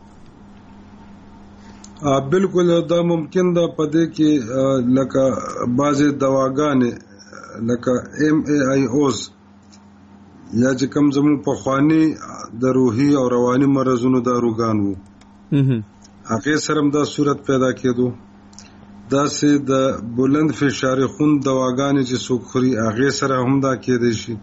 W: بالکل دا ممکن ده پدې کې لکه بعضې دواګانې لکه MAIOs یا چې کوم زموږ پخواني د روحي او رواني مرضونو داروګان وو هغې سره هم دا صورت پیدا کېدو داسې د بلند فشار خون دواګانې چې څوک خوري هغې سره هم دا کېدی شي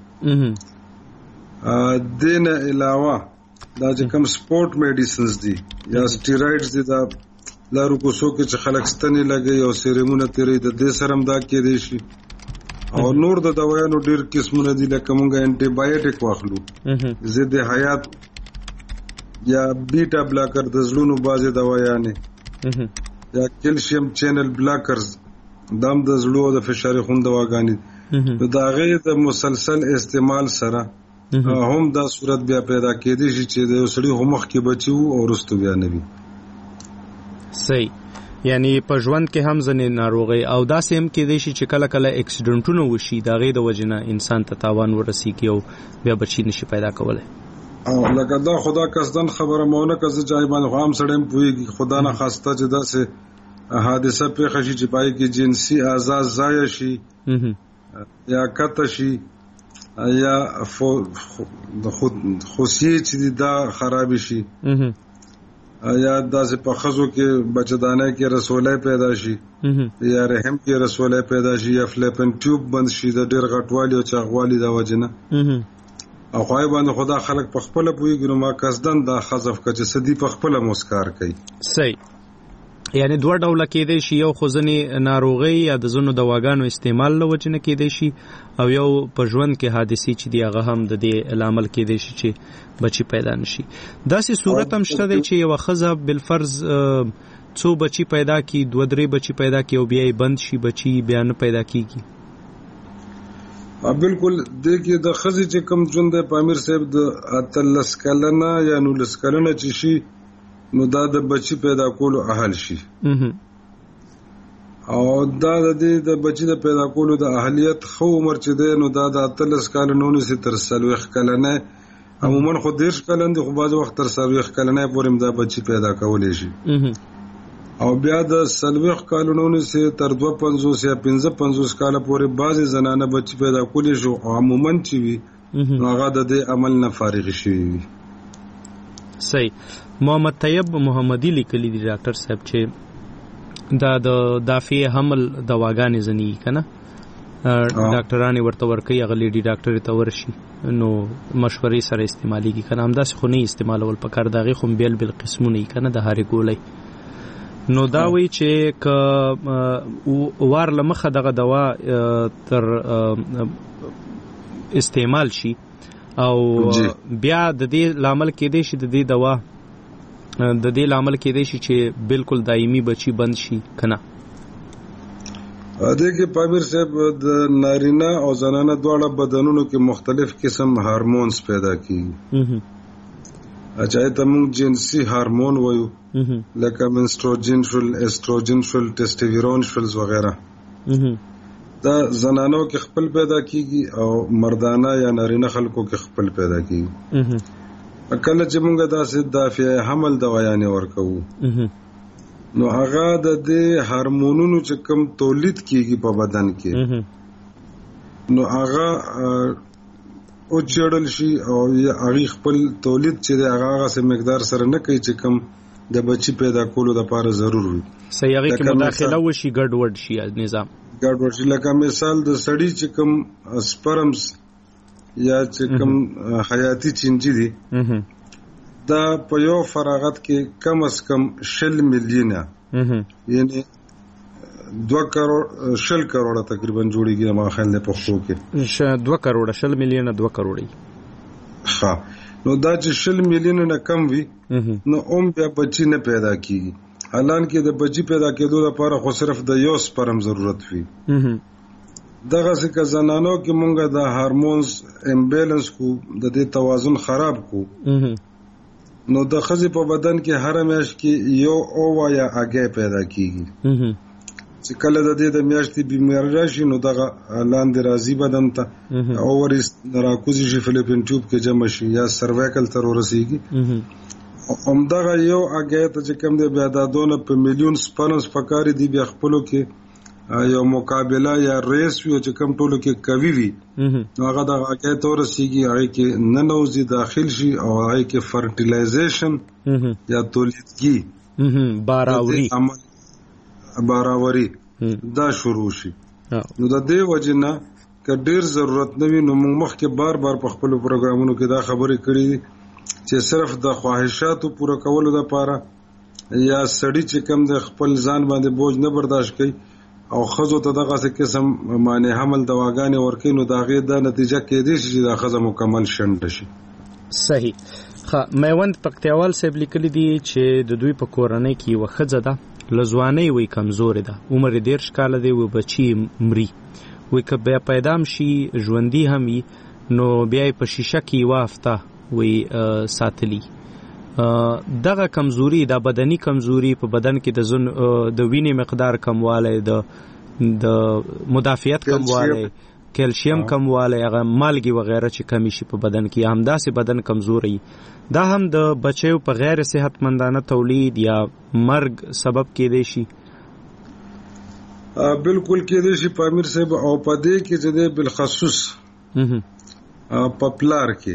W: دې نه علاوه دا چې کوم سپورټ میډیسنز دي یا سټیرایډز دي دا لارو کوڅو کې چې خلک ستنې لګي او سیرومونه تیری د دې سره هم دا کېدی شي او نور د دوايانو ډېر قسمونه دي لکه مونږ انټي بایوټیک واخلو ضد حیات یا بیټا بلاکر د زړونو بازي دوايانې یا کیلشیم چینل بلاکرز دام د زړو او د فشار خون دواګانې دا غي د مسلسل استعمال سره هم دا صورت بیا پیدا کېدی شي چې د سړي همخ کې بچو او رستو بیا نوي
V: صحیح یعنی په ژوند کې هم ځنې ناروغي او داسې هم کېدی شي چې کله کله اکسیډنټونه وشي د هغې د وجې نه انسان ته تاوان ورسیږي او بیا بچي نشي پیدا کولی
W: او لکه دا خدا قصدن خبره مونه که زه جای باندې خو هم سړی هم پوهېږي خدا نه خواسته چې داسې حادثه پېښه شي چې پای کې جنسي اعضا ضایع شي یا قطع شي یا خوسیې چې دا خراب شي یا داسې په خزو کې بچدانه کې رسولای پیدا شي یا رحم کې رسولای پیدا شي یا فلیپن ټیوب بند شي د ډېر غټوالي او چاغوالي د وجې نه او خو باندې خدا خلک په خپله پوهېږي نو ما قصدن دا حذف کړه چې سدي په خپله مسکار کوي
V: صحیح یعنی دوه ډوله کېدی شي یو خو ځینې ناروغۍ یا د ځینو دواګانو استعمال له وجې نه کېدی شي او یو په ژوند کې حادثې چې دي هغه هم د دې لامل کېدی شي چې بچي پیدا نشي داسې صورت هم شته دی چې یوه ښځه بالفرض څو بچي پیدا کړي 2-3 بچي پیدا کړي او بیا یې بند شي بچي بیا نه پیدا کېږي
W: بالکل دې کې د ښځې چې کوم ژوند دی په امیر صاحب د 18 کلنه یا 19 کلنه چې شي نو دا د بچی پیدا کولو اهل شي او دا د بچی د پیدا کولو د اهلیت خو عمر چې دی نو دا د 13 کال نه نسی تر 40 کلنه عموما خو 10 کلن دی خو بعض وخت تر 40 کلنه پورې دا بچی پیدا کولای شي او بیا د 40 کال نه نسی تر 52 یا 55 کال پورې بعض زنانه بچی پیدا کولای شي او عموما چې وي هغه د دې عمل نه فارغ شي
V: صحیح محمد طیب محمدی لیکلی دی ډاکټر صاحب چې دا د دافعه حمل دواګانې ځنی کنه ډاکټرانو ورته ورکي هغه لیډي ډاکټر ته ورشي نو مشورې سره استعماليږي کنه همداسې خو نه استعمالول پکار دغه خو بیل قسمونه کنه د هاري ګولې نو دا وی چې ک وار لمخه دغه دوا تر استعمال شي او بیا د دې لامل کېدی شي د دې دوا د دې لامل کېدی شي چې بالکل دایمي بچي بند شي کنه
W: دې کې پامیر صاحب د نارینه او زنانه دواړه بدنونو کې مختلف قسم هارمونز پیدا کیږي اچھا ته موږ جنسي هارمون وایو لکه منستروجن شول استروجن شول ټیسټوستيرون شول وغیرہ دا زنانو کې خپل پیدا کیږي او مردانه یا نارینه خلکو کې خپل پیدا کیږي کله چې موږ داسې دافع حمل دوايانې ورکوو نو هغه د دې هورمونونو چې کوم تولید کیږي په بدن کې نو هغه او چړل شي او هغه خپل تولید چې هغه سره مقدار سره نه کوي چې کوم د بچی پیدا کولو لپاره ضرور وي.
V: صحیح هغه کې مداخله وشي ګډوډ شي نظام
W: ګډوډ شي. لکه مثال د سړی چې کوم سپرمز یا چې کوم حیاتي چینجی دي دا په یو فراغت کې کم از کم 60 میلیونه یعنی 2 کروڑ تقریبا جوړیږي ما خیال نه پښتو کې
V: 2 کروڑ 60 میلیونه 2 کروڑ.
W: ها نو دا چې 60 میلیونه نه کم وي نو بیا بچی نه پیدا کیږي. حالان کې د بچی پیدا کېدو لپاره خو صرف د یو سپرم ضرورت وي. دغه څخه زنانو کې مونږه د هورمونز امبیلنس کو د دې توازن خراب کو نو د خزې په بدن کې هر میاشت کې یو اووا یا اگې پیدا کیږي چې کله د دې د میاشتې بیماری راشي نو دغه لاندې راځي بدن ته اوورز راکوزي شي فلیپین ټیوب کې جمع شي یا سروایکل تر ورسیږي همدغه یو اگې ته چې کوم دی بیا د دونه په میلیون سپرمز پکاري دی بیا خپلو کې یو مقابله یا ریس وي چې کوم ټولو کې کوي وي نو هغه د اگې ته ورسیږي هغه کې ننوځي داخل شي او هغه کې فرټیلایزیشن یا تولیدګي باراوري دا شروع شي. نو د دې وجنه که ډیر ضرورت نه وي نو موږ مخکې بار په خپل پروګرامونو کې دا خبرې کړې چې صرف د خواهشاتو پوره کولو لپاره یا سړی چې کم د خپل ځان باندې بوج نه برداشت کوي او خزو ته دغه څه قسم معنی حمل دواګانې ورکې نو دا غي د نتیجه کې دي چې دا خزه مکمل شند شي.
V: صحیح. میوند پکتیوال صاحب لیکلي دي چې د دوی په کورنۍ کې یو خزه ده لزواني وي کمزوري ده عمر 13 کال دی و بچي مري وي کبه پیدام شي ژوندۍ هم نو بیا په شیشه کې وافته وي ساتلی دغه کمزوري د بدني کمزوري په بدن کې د وینې مقدار کمواله د مدافعیت کمواله کیلشیم کمواله هغه مالګي وغیرہ چې کمی شي په بدن کې همداسې بدن کمزوري دا هم د بچیو په غیر صحتمندانه تولید یا مرګ سبب کېدای شي.
W: بالکل کېدای شي پامیر صاحب او په دې کې چې د بالخصوص پپلار کې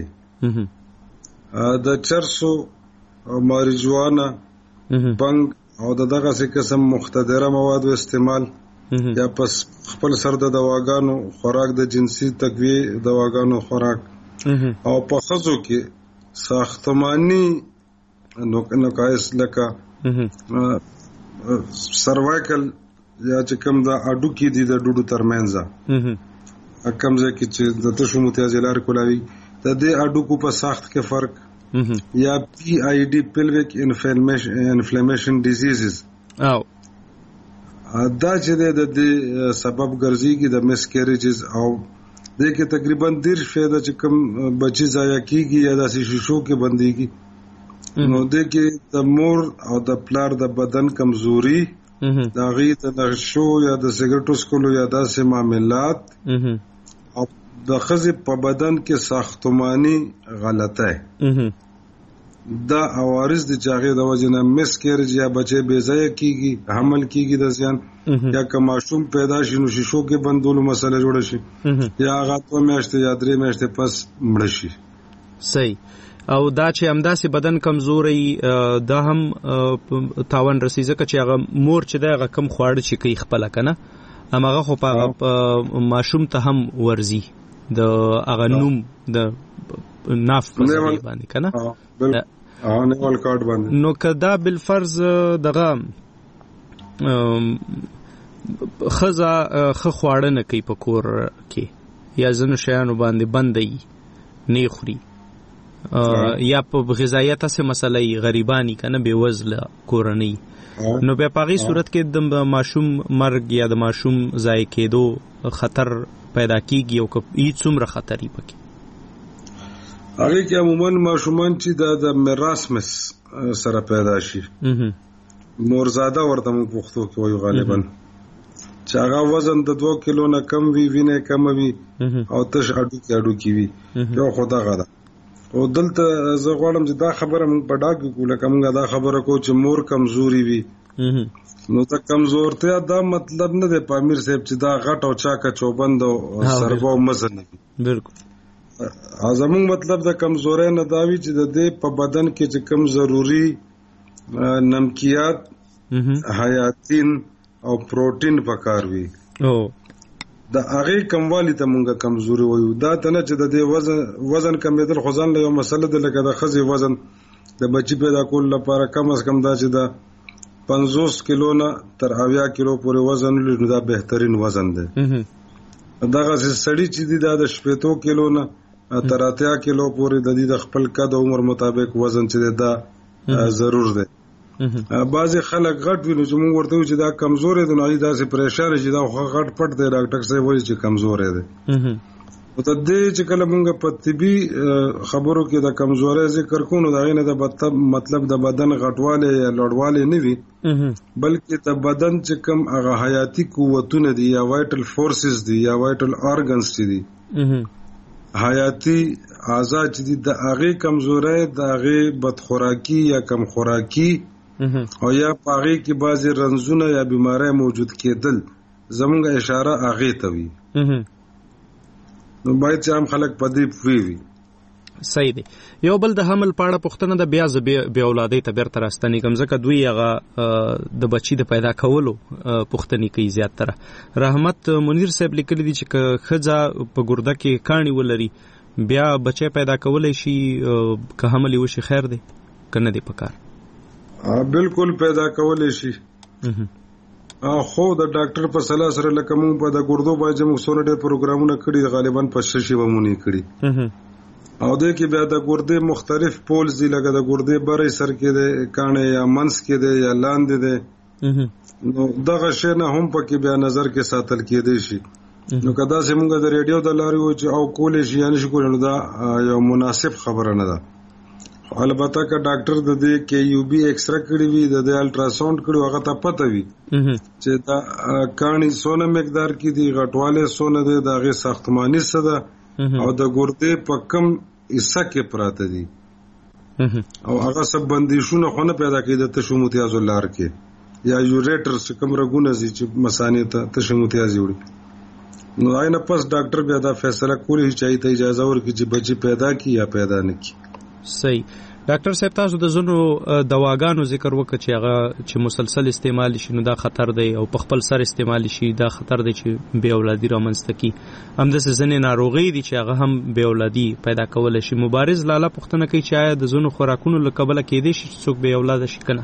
W: د چرسو ماریجوانا بنګ او دغه څه قسم مختدره موادو استعمال یا پس خپل سر د دواګانو خوراک د جنسي تقویه دواګانو خوراک او په خزو کې ساختماني نقایص لکه سروایکل یا چې کوم د اډو کې دي د ډوډو ترمنځ کم ځای کې چې د تشو متیازلار کولاوي د دې اډو کو په ساخت کې فرق یا PID pelvic inflammation diseases او دا چې د دې سبب ګرځيږي د مسکیریجز او د کې تقریبا 10% چې کوم بچي ضایع کیږي یا د شیشو کې بنديږي نو د کې د مور او د پلار د بدن کمزوري دا غي د نشو یا د سیګریټو سکولو یا داسې معاملات او د خزې په بدن کې ساختماني غلطه دا عوارض د چاغې د وجنه مسکیریج یا بچي بے ځای کیږي حمل کیږي د ځان یا کماشوم پیدا شي نو شیشو کې بندولو مسله جوړ شي یا هغه 2 میاشتې یا 3 میاشتې پس مړ شي.
V: صحیح. او دا چې همداسې بدن کمزوري دا هم تاوان رسیږي چې هغه مور چې دا کم خواړه چې کوي خپل کنه هغه خو په ماشوم ته هم ورزي د هغه نوم د ناف په ځای باندې کنه
W: نیول کارت باندې
V: نو کدا بالفرض دغه خزا خواړه نه کوي په کور کې یا ځنو شیانو باندې بندي نه خوري یا په غذایت څه مسلې غریبانی کنه بے وزله کورنۍ نو په پاغي صورت کې د ماشوم مرګ یا د ماشوم ضایع کېدو خطر پیدا کیږي او هیڅ څومره خطرې پکې
W: هغه کې عموما ماشومان چې د میراث سره پیدا شي مورزاده ورته موږ پښتو کې وایو غالبا چې هغه وزن د 2 کیلو نه کم وي وینه کم وي او تش اډو کې وي یو خدا غدا او دلته زه غواړم چې دا خبره موږ په ډاګه کوله کومه دا خبره کو چې مور کمزوري وي نو ته کمزورتیا دا مطلب نه دی پامیر صاحب چې دا غټ او چاکه چوبند او سربو مزن
V: بالکل
W: زموږ مطلب د کمزورۍ نه دا وی چې د دې په بدن کې چې کم ضروری نمکیات حیاتین او پروتین پکار وي د هغه کموالی ته مونږه کمزوري وایو دا تنه چې د دې وزن کمیدل خو ځان له یو مسله ده لکه د خزي وزن د بچی پیدا کول لپاره کم از کم دا چې د 50 کیلو نه تر 80 کیلو پورې وزن لري دا بهترین وزن دی دغه سړی چې دا د 70 کیلو نه تر 80 کیلو پورې د دې د خپل قد او عمر مطابق وزن چې دا ضرور دی بعضی خلک غټ ویني چې موږ ورته چې دا کمزور دي نو دا سي پریشر شي دا غټ پټ دی ډاکټر صاحب وایي چې کمزور دی او ته دې چې کله موږ په طبي خبرو کې د کمزورۍ ذکر کوو دا نه د مطلب د بدن غټواله یا لوړواله نه وي بلکې د بدن چې کم هغه حیاتي قوتونه دي یا وایټل فورسز دي یا وایټل ارګنز دي حیاتي اعضاء چې د هغه کمزورۍ د هغه بدخوراکي یا کم خوراکي او یا پاغي کې بعضی رنزونه یا بیماری موجود کېدل زموږ اشاره هغه ته وي نو باید چې عام خلک په دې پوي
V: صحیح دی یو بل د حمل پاړه پښتنه د بیا اولادې ته بیرته راستنی کوم ځکه دوی هغه د بچی د پیدا کولو پښتني کوي زیاتره رحمت منیر صاحب لیکلی دي چې خځه په ګرده کې کانی ولري بیا بچی پیدا کولای شي که حمل وشي خیر دی کنه دی پکار
W: بالکل پیدا کولای شي خو د ډاکټر په صلاح سره لکه موږ په د ګردو باندې موږ سونه ډېر پروګرامونه کړي غالبا په ششي ومونی کړي او د کې بیا د ګردې مختلف پولز دي لکه د ګردې برې سر کې د کانه یا منس کې د یا لاندې ده نو دغه شی نه هم پکې بیا نظر کې ساتل کېدی شي نو کدا چې موږ د ریډیو د لارې و چې او کولې شي یعنی شي کول نو دا یو مناسب خبره نه ده البته که ډاکټر د دې کې یو بي ایکس را کړی وي د الټراساوند کړي هغه ته پته وي چې دا کانی سونه مقدار کې دی غټواله سونه دی دغه ساختماني سده او د ګردې په کم حصہ کې پراته دي او هغه سب بندیشونه خو نه پیدا کېده ته شومتیاز لار کې یا یوریټر څخه کوم رګونه چې مسانې ته شومتیاز وړي نو آینه پس ډاکټر بیا دا فیصله کولی چې ته اجازه ورکړي چې بچي پیدا کی یا پیدا نه کی
V: صحیح ډاکټر صاحب تاسو د زونو دواګانو ذکر وکړ چې هغه چې مسلسل استعمال شي نو دا خطر دی او په خپل سر استعمال شي دا خطر دی چې بے اولادي رامنځته کی هم د سزنې ناروغي دي چې هغه هم بے اولادي پیدا کول شي مبارز لاله پښتنه کوي چې آیا د زونو خوراکونو لکبله کې دي چې څوک بے اولاد شي کنه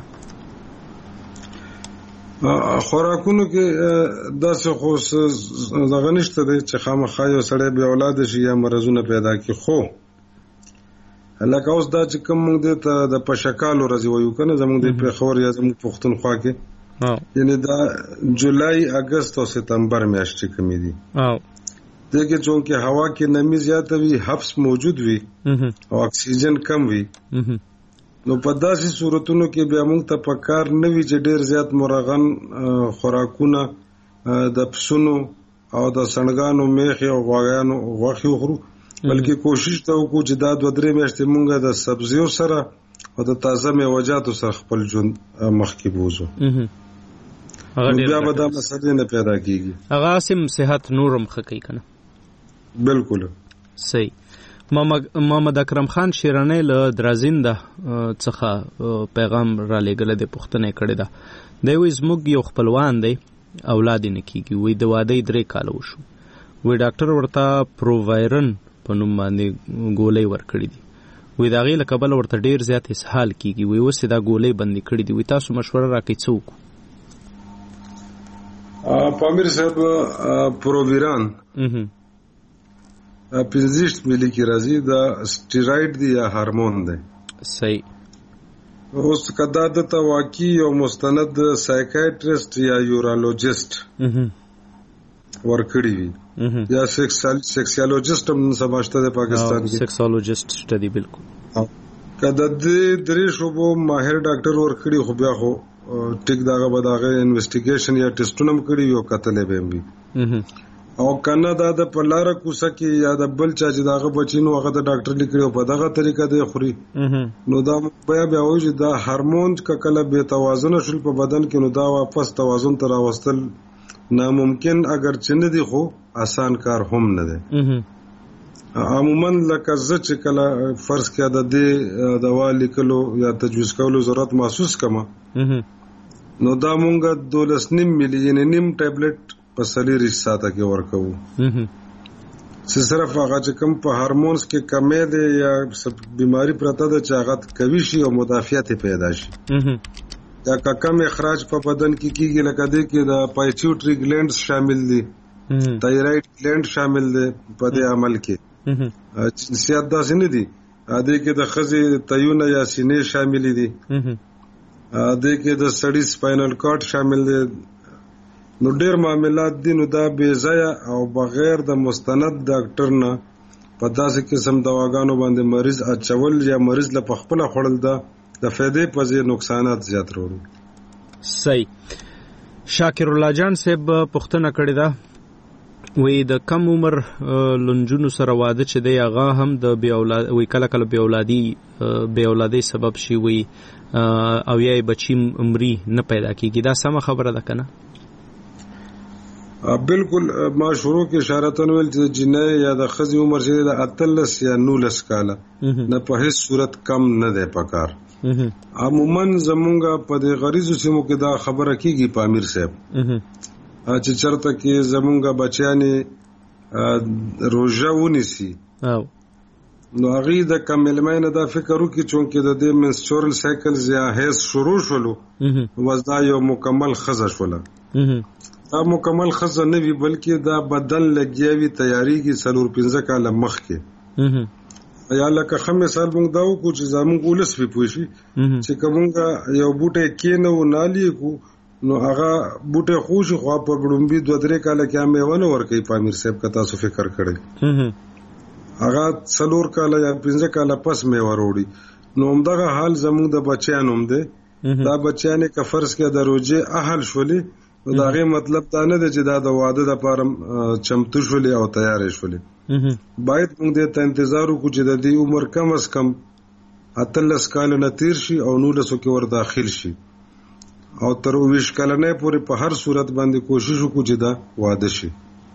W: خوراکونو کې داسې خو دغه نشته دی چې خامخا یو سړی بے اولاد شي یا مرزونه پیدا کی خو لکه اوس دا چې کوم موږ ته د پشکالو راځي وایو کنه زموږ د پیښور یا زموږ پښتونخوا کې یعنی دا جولای اگست او ستمبر میاشتې کمی دي دغه چونکه هوا کې نمی زیاته وي حبس موجود وي او اکسیجن کم وي نو په داسې صورتونو کې بیا موږ ته پکار نه وي چې ډیر زیات مرغن خوراکونه د پسونو او د سنګانو میخ او غواګانو غوښه خورو بلکې کوشش ته وکړو چې دا 2-3 میاشتې مونږه د سبزیو سره او د تازه میوه‌جاتو سره خپل ژوند مخکې بوزو بیا به دا مسئله نه پیدا کیږي
V: هغه سم صحت نورم خکې کنه
W: بالکل
V: صحیح محمد اکرم خان شیرانی له درازینده څخه پیغام را لېږل د پښتنې کړي دا دوی زموږ یو خپلوان دی اولاد نه کیږي وې د واده 3 کال وشو وې ډاکټر ورته پرووایرن په نوم باندې ګولۍ ورکړې دي وې دا غي لکبل ورته ډیر زیات اسهال کیږي وې وسه دا ګولۍ بندي کړې دي وې تاسو مشوره راکې څوک
W: پامیر صاحب پروویران 15 ملي کې راځي دا سټیراید دی یا هورمون دی
V: صحیح
W: اوس کدا د تواکی او مستند سایکیاټریست یا یورولوژیست ورکړی وي یا سیکسیولوژیست هم سماشته د پاکستان کې
V: سیکسولوژیست شته دی بالکل
W: کدا د درې شوبو ماهر ډاکټر ورکړي خو بیا خو ټیک داغه بداغه انویسټیګیشن یا ټیسټونه کړي یو کتلې به وي او کنه دا د پلار کوسه کې یا د بل چا چې داغه بچینو هغه د ډاکټر لیکلو په دغه طریقه دی خوري نو دا بیا وایي دا هورمون کله به توازن شول په بدن کې نو دا واپس توازن ته راوستل ناممکن اگر چې نه دی خو آسان کار هم نه دی عموما لکه زه چې کله فرض کړه د دې دوا لیکلو یا تجویز کولو ضرورت محسوس کما نو دا مونږه 12.5 ملي یعنی نیم ټابلیټ په 40 ساعته کې ورکوو چې صرف هغه چې کوم په هورمونز کې کمی دی یا بیماری پرته ده چې هغه کوي شي او مدافعت پیدا شي یا کم اخراج په بدن کې کیږي لکه دې کې د پایچوټری گلینډز شامل دي تایراید گلینډ شامل دي په دې عمل کې جنسیت داسې نه دي دې کې د ښځې تیونه یا سینې شامل دي دې کې د سړي سپاینل کارډ شامل دي نو ډېر معاملات دي نو دا بې ځایه او بغیر د مستند ډاکټر نه په داسې قسم دواګانو باندې مریض اچول یا مریض له پخپله خوړل ده د فایدې په ځای نقصانات زیات وروړي.
V: صحیح. شاکر الله جان صاحب پوښتنه کړې ده وی د کم عمر لنجونو سره واده چې دی هغه هم د بې اولاد وی کله بې اولادۍ سبب شي وی او یا بچی عمري نه پیدا کیږي دا سمه خبره ده کنه؟
W: بالکل ما شروع کې اشارتن ویل چې جنې یا د ښځې عمر چې د 13 یا 19 کاله نه په هیڅ صورت کم نه دی پکار. عموما زمونږ په دې غریزو سیمو کې دا خبره کیږي په امیر صاحب چې چرته کې زمونږ بچیانې روژه ونیسي نو هغوی د کملمۍ نه دا فکر وکړي چونکې د دې منسچورل سایکلز یا حیض شروع شولو بس دا یو مکمل ښځه شوله دا مکمل ښځه نه وي بلکې دا بدن لګیا وي تیاریږي 4-5 کاله مخکې یا لکه ښه مثال موږ دا وکړو چې زمونږ ولس پې پوه شي چې که موږ یو بوټی کېنوو نالیږو نو هغه بوټی خوشي خو په بډومبي 2-3 کاله کې میوه نه ورکوي په امیر صاحب که تاسو فکر کړی هغه 4 کاله یا 5 کاله پس میوه وروړي نو همدغه حال زموږ د بچیانو هم دی دا بچیانې که فرض کړه د روژې اهل شولې نو د هغې مطلب دا نه دی چې دا د واده دپاره چمتو شولې او تیارې شولې باید موږ دې ته انتظار وکړو چې د دې عمر کم از کم 18 کاله نه تیر شي او 19 کې ور داخل شي او تر 20 کلنې پورې په هر صورت باندې کوشش وکړو چې دا واده شي.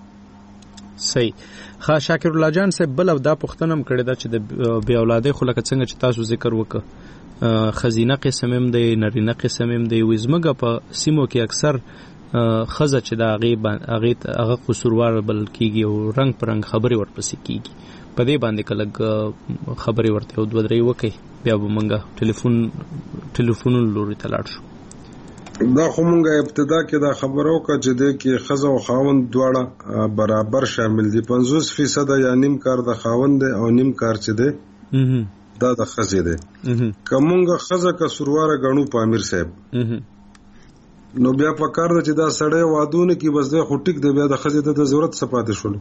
V: صحیح. ښه شاکر الله جان صاحب بل دا پوښتنه هم کړې ده چې د بې اولادۍ خو لکه څنګه چې تاسو ذکر وکړه ښځینه قسم هم دی نرینه قسم هم دی وي زموږ په سیمو کې اکثر ښځه چې د هغه قصوروار بلل کېږي او رنګ په رنګ خبرې ورپسې کېږي په دې باندې که لږ خبرې ورته یو 2-3 وکړئ بیا به موږ ټلیفونونو لوري ته لاړ شو.
W: دا خو مونږه ابتدا کې دا خبره وکړه چې د کې ښځه او خاوند دواړه برابر شامل دي 50% یا نیم کار د خاوند دی او نیم کار چې دی دا د ښځې دی که مونږه ښځه قصورواره ګڼو په امیر صاحب نو بیا په کار ده چې دا سړی وادونه کې بس دی خو ټیک دی بیا د ښځې ته د ضرورت څه پاتې شولو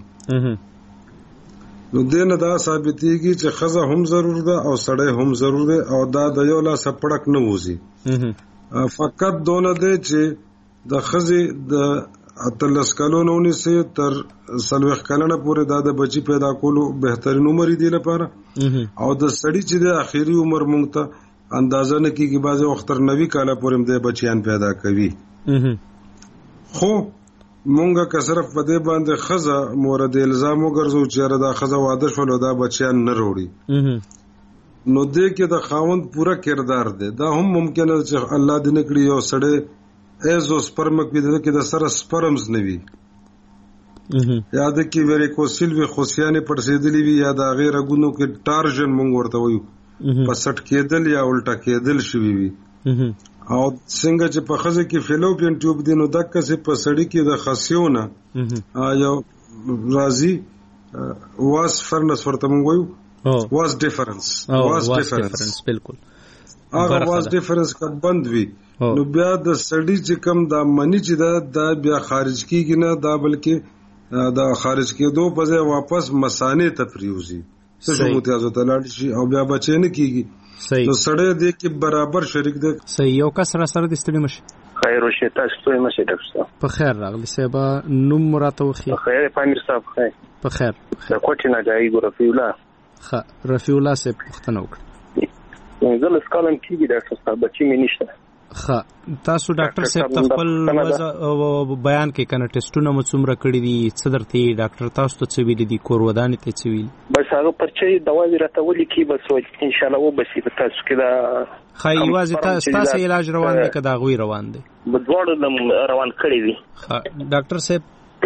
W: نو دې نه دا ثابتېږي چې ښځه هم ضرور ده او سړی هم ضرور دی او دا د یو لاسه پړک نه وځي فقط دونه دی چې د ښځې د 18 کلونو ونیسي تر 40 کلنه پورې دا د بچي پیدا کولو بهترین عمر دی لپاره او د سړي چې د اخیری عمر مونږ ته اندازه نه کیږي بعضې وخت تر 90 کاله پورې د بچیان پیدا کوي خو مونږه که صرف په دې باندې ښځه مورد الزام وګرځو چې دا ښځه واده شول او دا بچیان نه وروړي نو دې کې د خاوند پوره کردار دی دا هم ممکنه چې الله دې نه کړي یو سړی ایزو سپرمک وي دغه کې د سره سپرمز نه وي یا د کې ویریکوسیل وي خوسیانې پړسېدلې وي یا د هغې رګونو کې ټارژن مونږ ورته وایو په سټ کېدل یا الټه کېدل شوي وي او څنګه چې په ښځه کې فیلوپین ټیوب دی نو دقسې په سړي کې د خصیو نه یو راځي واس فرنس ورته مونږ وایو was difference
V: بالکل
W: هغه was difference کا بند وی نو بیا د سړی چې کم دا منی چې دا بیا خارج کیږي نه دا بلکې دا خارج کېدو په ځای واپس مسانې ته پریوزي څه متیازو ته لاړ شي او بیا بچی نه کیږي نو سړی دې کې برابر شریک دی.
V: صحیح. یو کس را سره د ستړي مشه
I: خیر وشه تاسو ته مشه ډاکټر صاحب
V: په خیر راغلی صاحب نوم راته وخی
I: په خیر پامیر صاحب خیر
V: په خیر
I: د کوټی نه جاي ګور رفیع الله
V: رفیع الله صاحب پښتنه وکړه
I: زه لسکالم کیږي ډاکټر صاحب بچی مې نشته
V: تاسو ډاکټر صاحب خپل بیان کې کنه ټیسټونه مو څومره کړی دي څه درته ډاکټر تاسو ته څه ویل دي کور ودانې ته څه ویل
I: بس هغه پرچې دوا راته ولي کی بس ان شاء الله و بس تاسو کې دا
V: خای یوازې تاسو علاج روان دي که دا غوي روان دي
I: بدوړ روان کړی دي
V: ډاکټر صاحب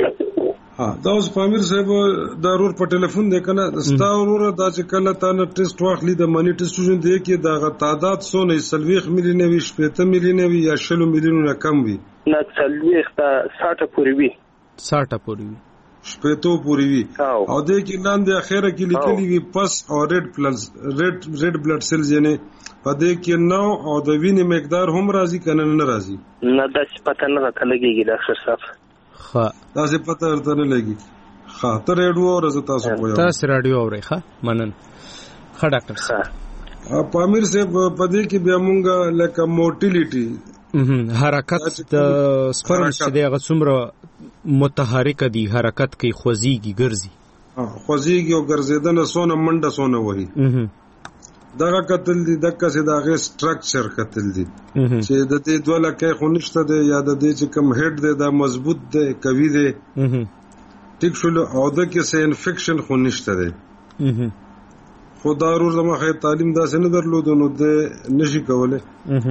W: دا اوس پامیر صاحب ضرور په ټلیفون دی کنه ستا ورور دا چې کله تا نه ټیسټ واخلي د مانی ټیسټونه دی کې دا تعداد سونه 30 میلیونه وي 70 میلیونه وي یا 60 میلیونه کم وي
I: نه 30 تا 60 پورې وي
V: 60 پورې وي
W: 70 پورې وي او د کې لاندې اخره کې لیکلي وي پس او ریډ بلډ سیلز یعنی په دې کې نو او د وینې مقدار هم راځي کنه نه راځي
I: نه د پته نه راته لګيږي ډاکټر صاحب
W: تاسو پته ورته نه لګي ته ریډیو اورئ تاسو پوهیږئ
V: تاسو ریډیو اورئ منن ډاکټر صاحب
W: پامیر صاحب په دې کې بیا مونږه لکه موټیلیټي
V: حرکت د سپرم چې دغه څومره متحرک دي حرکت کوي خوځيږي ګرځي
W: او ګرځیدنه سونه منډه سونه وایي دغه قتل دي دغه څه دغه سټرکچر قتل دي چې د دې دوه لکه خو نشته دی یا د دې چې کم هډ دی دا مضبوط دی قوي دی ټیک شول او د کې څه انفیکشن خو نشته دی خو ضرور زموږه تعلیم داسې نه درلود نو د نشي کوله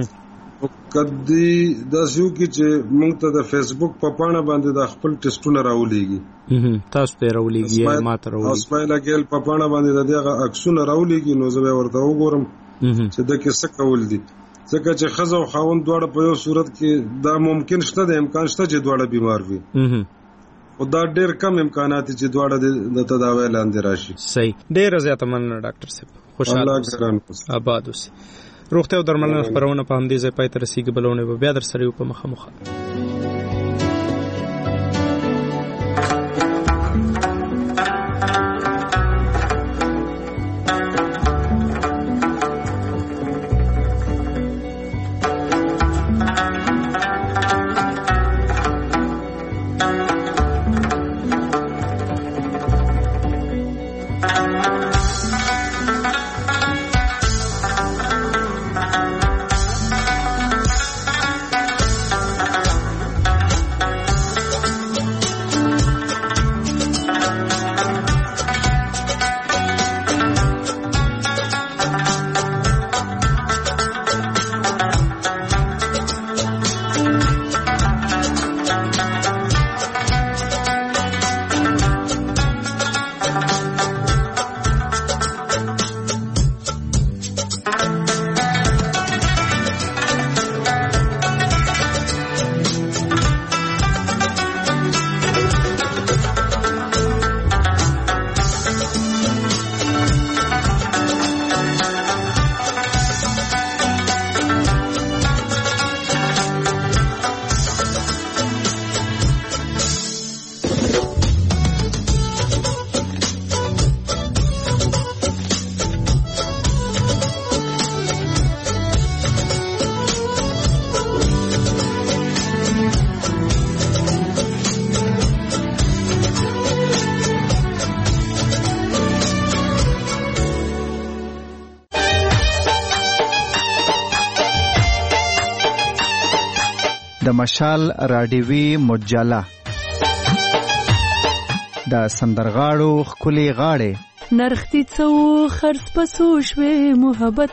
W: کدی داسیو کې چې موږ ته د فیسبوک په پاڼه باندې د خپل ټیسټونه راولېږي
V: تاسو ته راولېږي ما ته راولېږي
W: اوس پایله کې په پاڼه باندې دغه عکسونه راولېږي نو زه ورته وګورم چې د کې څه کول دي ځکه چې خزه او خاوند دواړه په یو صورت کې دا ممکن شته د امکان شته چې دواړه بیمار وي او دا ډېر کم امکانات چې دواړه د تداوی لاندې راشي
V: صحیح ډېر زیاته مننه ډاکټر صاحب خوشاله آباد اوسئ روغتیا او درملنه خبرونه په همدې ځای پای ته رسیږي بلونه به بیا در سره یو په مخه
H: د مشال راډیوي مجله د سندرغاړو خولي غاړې
C: نرختی څو خرڅ پسو شوي محبت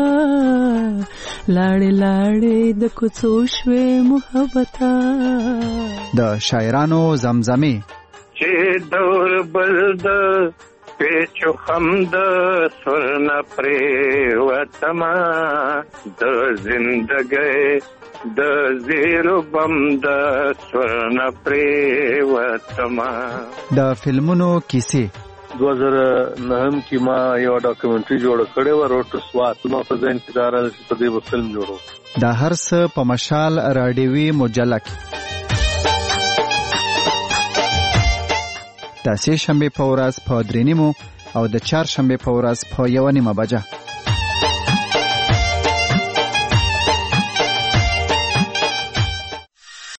C: لاړې لاړې د کوڅو شوي محبت
H: د شاعرانو زمزمه
D: چې دور بلد پیچو خمد سرنا پریوتما د زندګۍ د زیرو بم د سرنا پریوتما
H: د فلمونو کیسې
E: 2009 کې ما یو ډاکومنټري جوړ کړې و روټ سوات ما په ځین کې دار په دې فلم جوړو
H: د هر څه په مشال راډیوي مجله کې د سه شنبه په ورځ په 3:30 او د چهارشنبه په ورځ په 1:30 بجه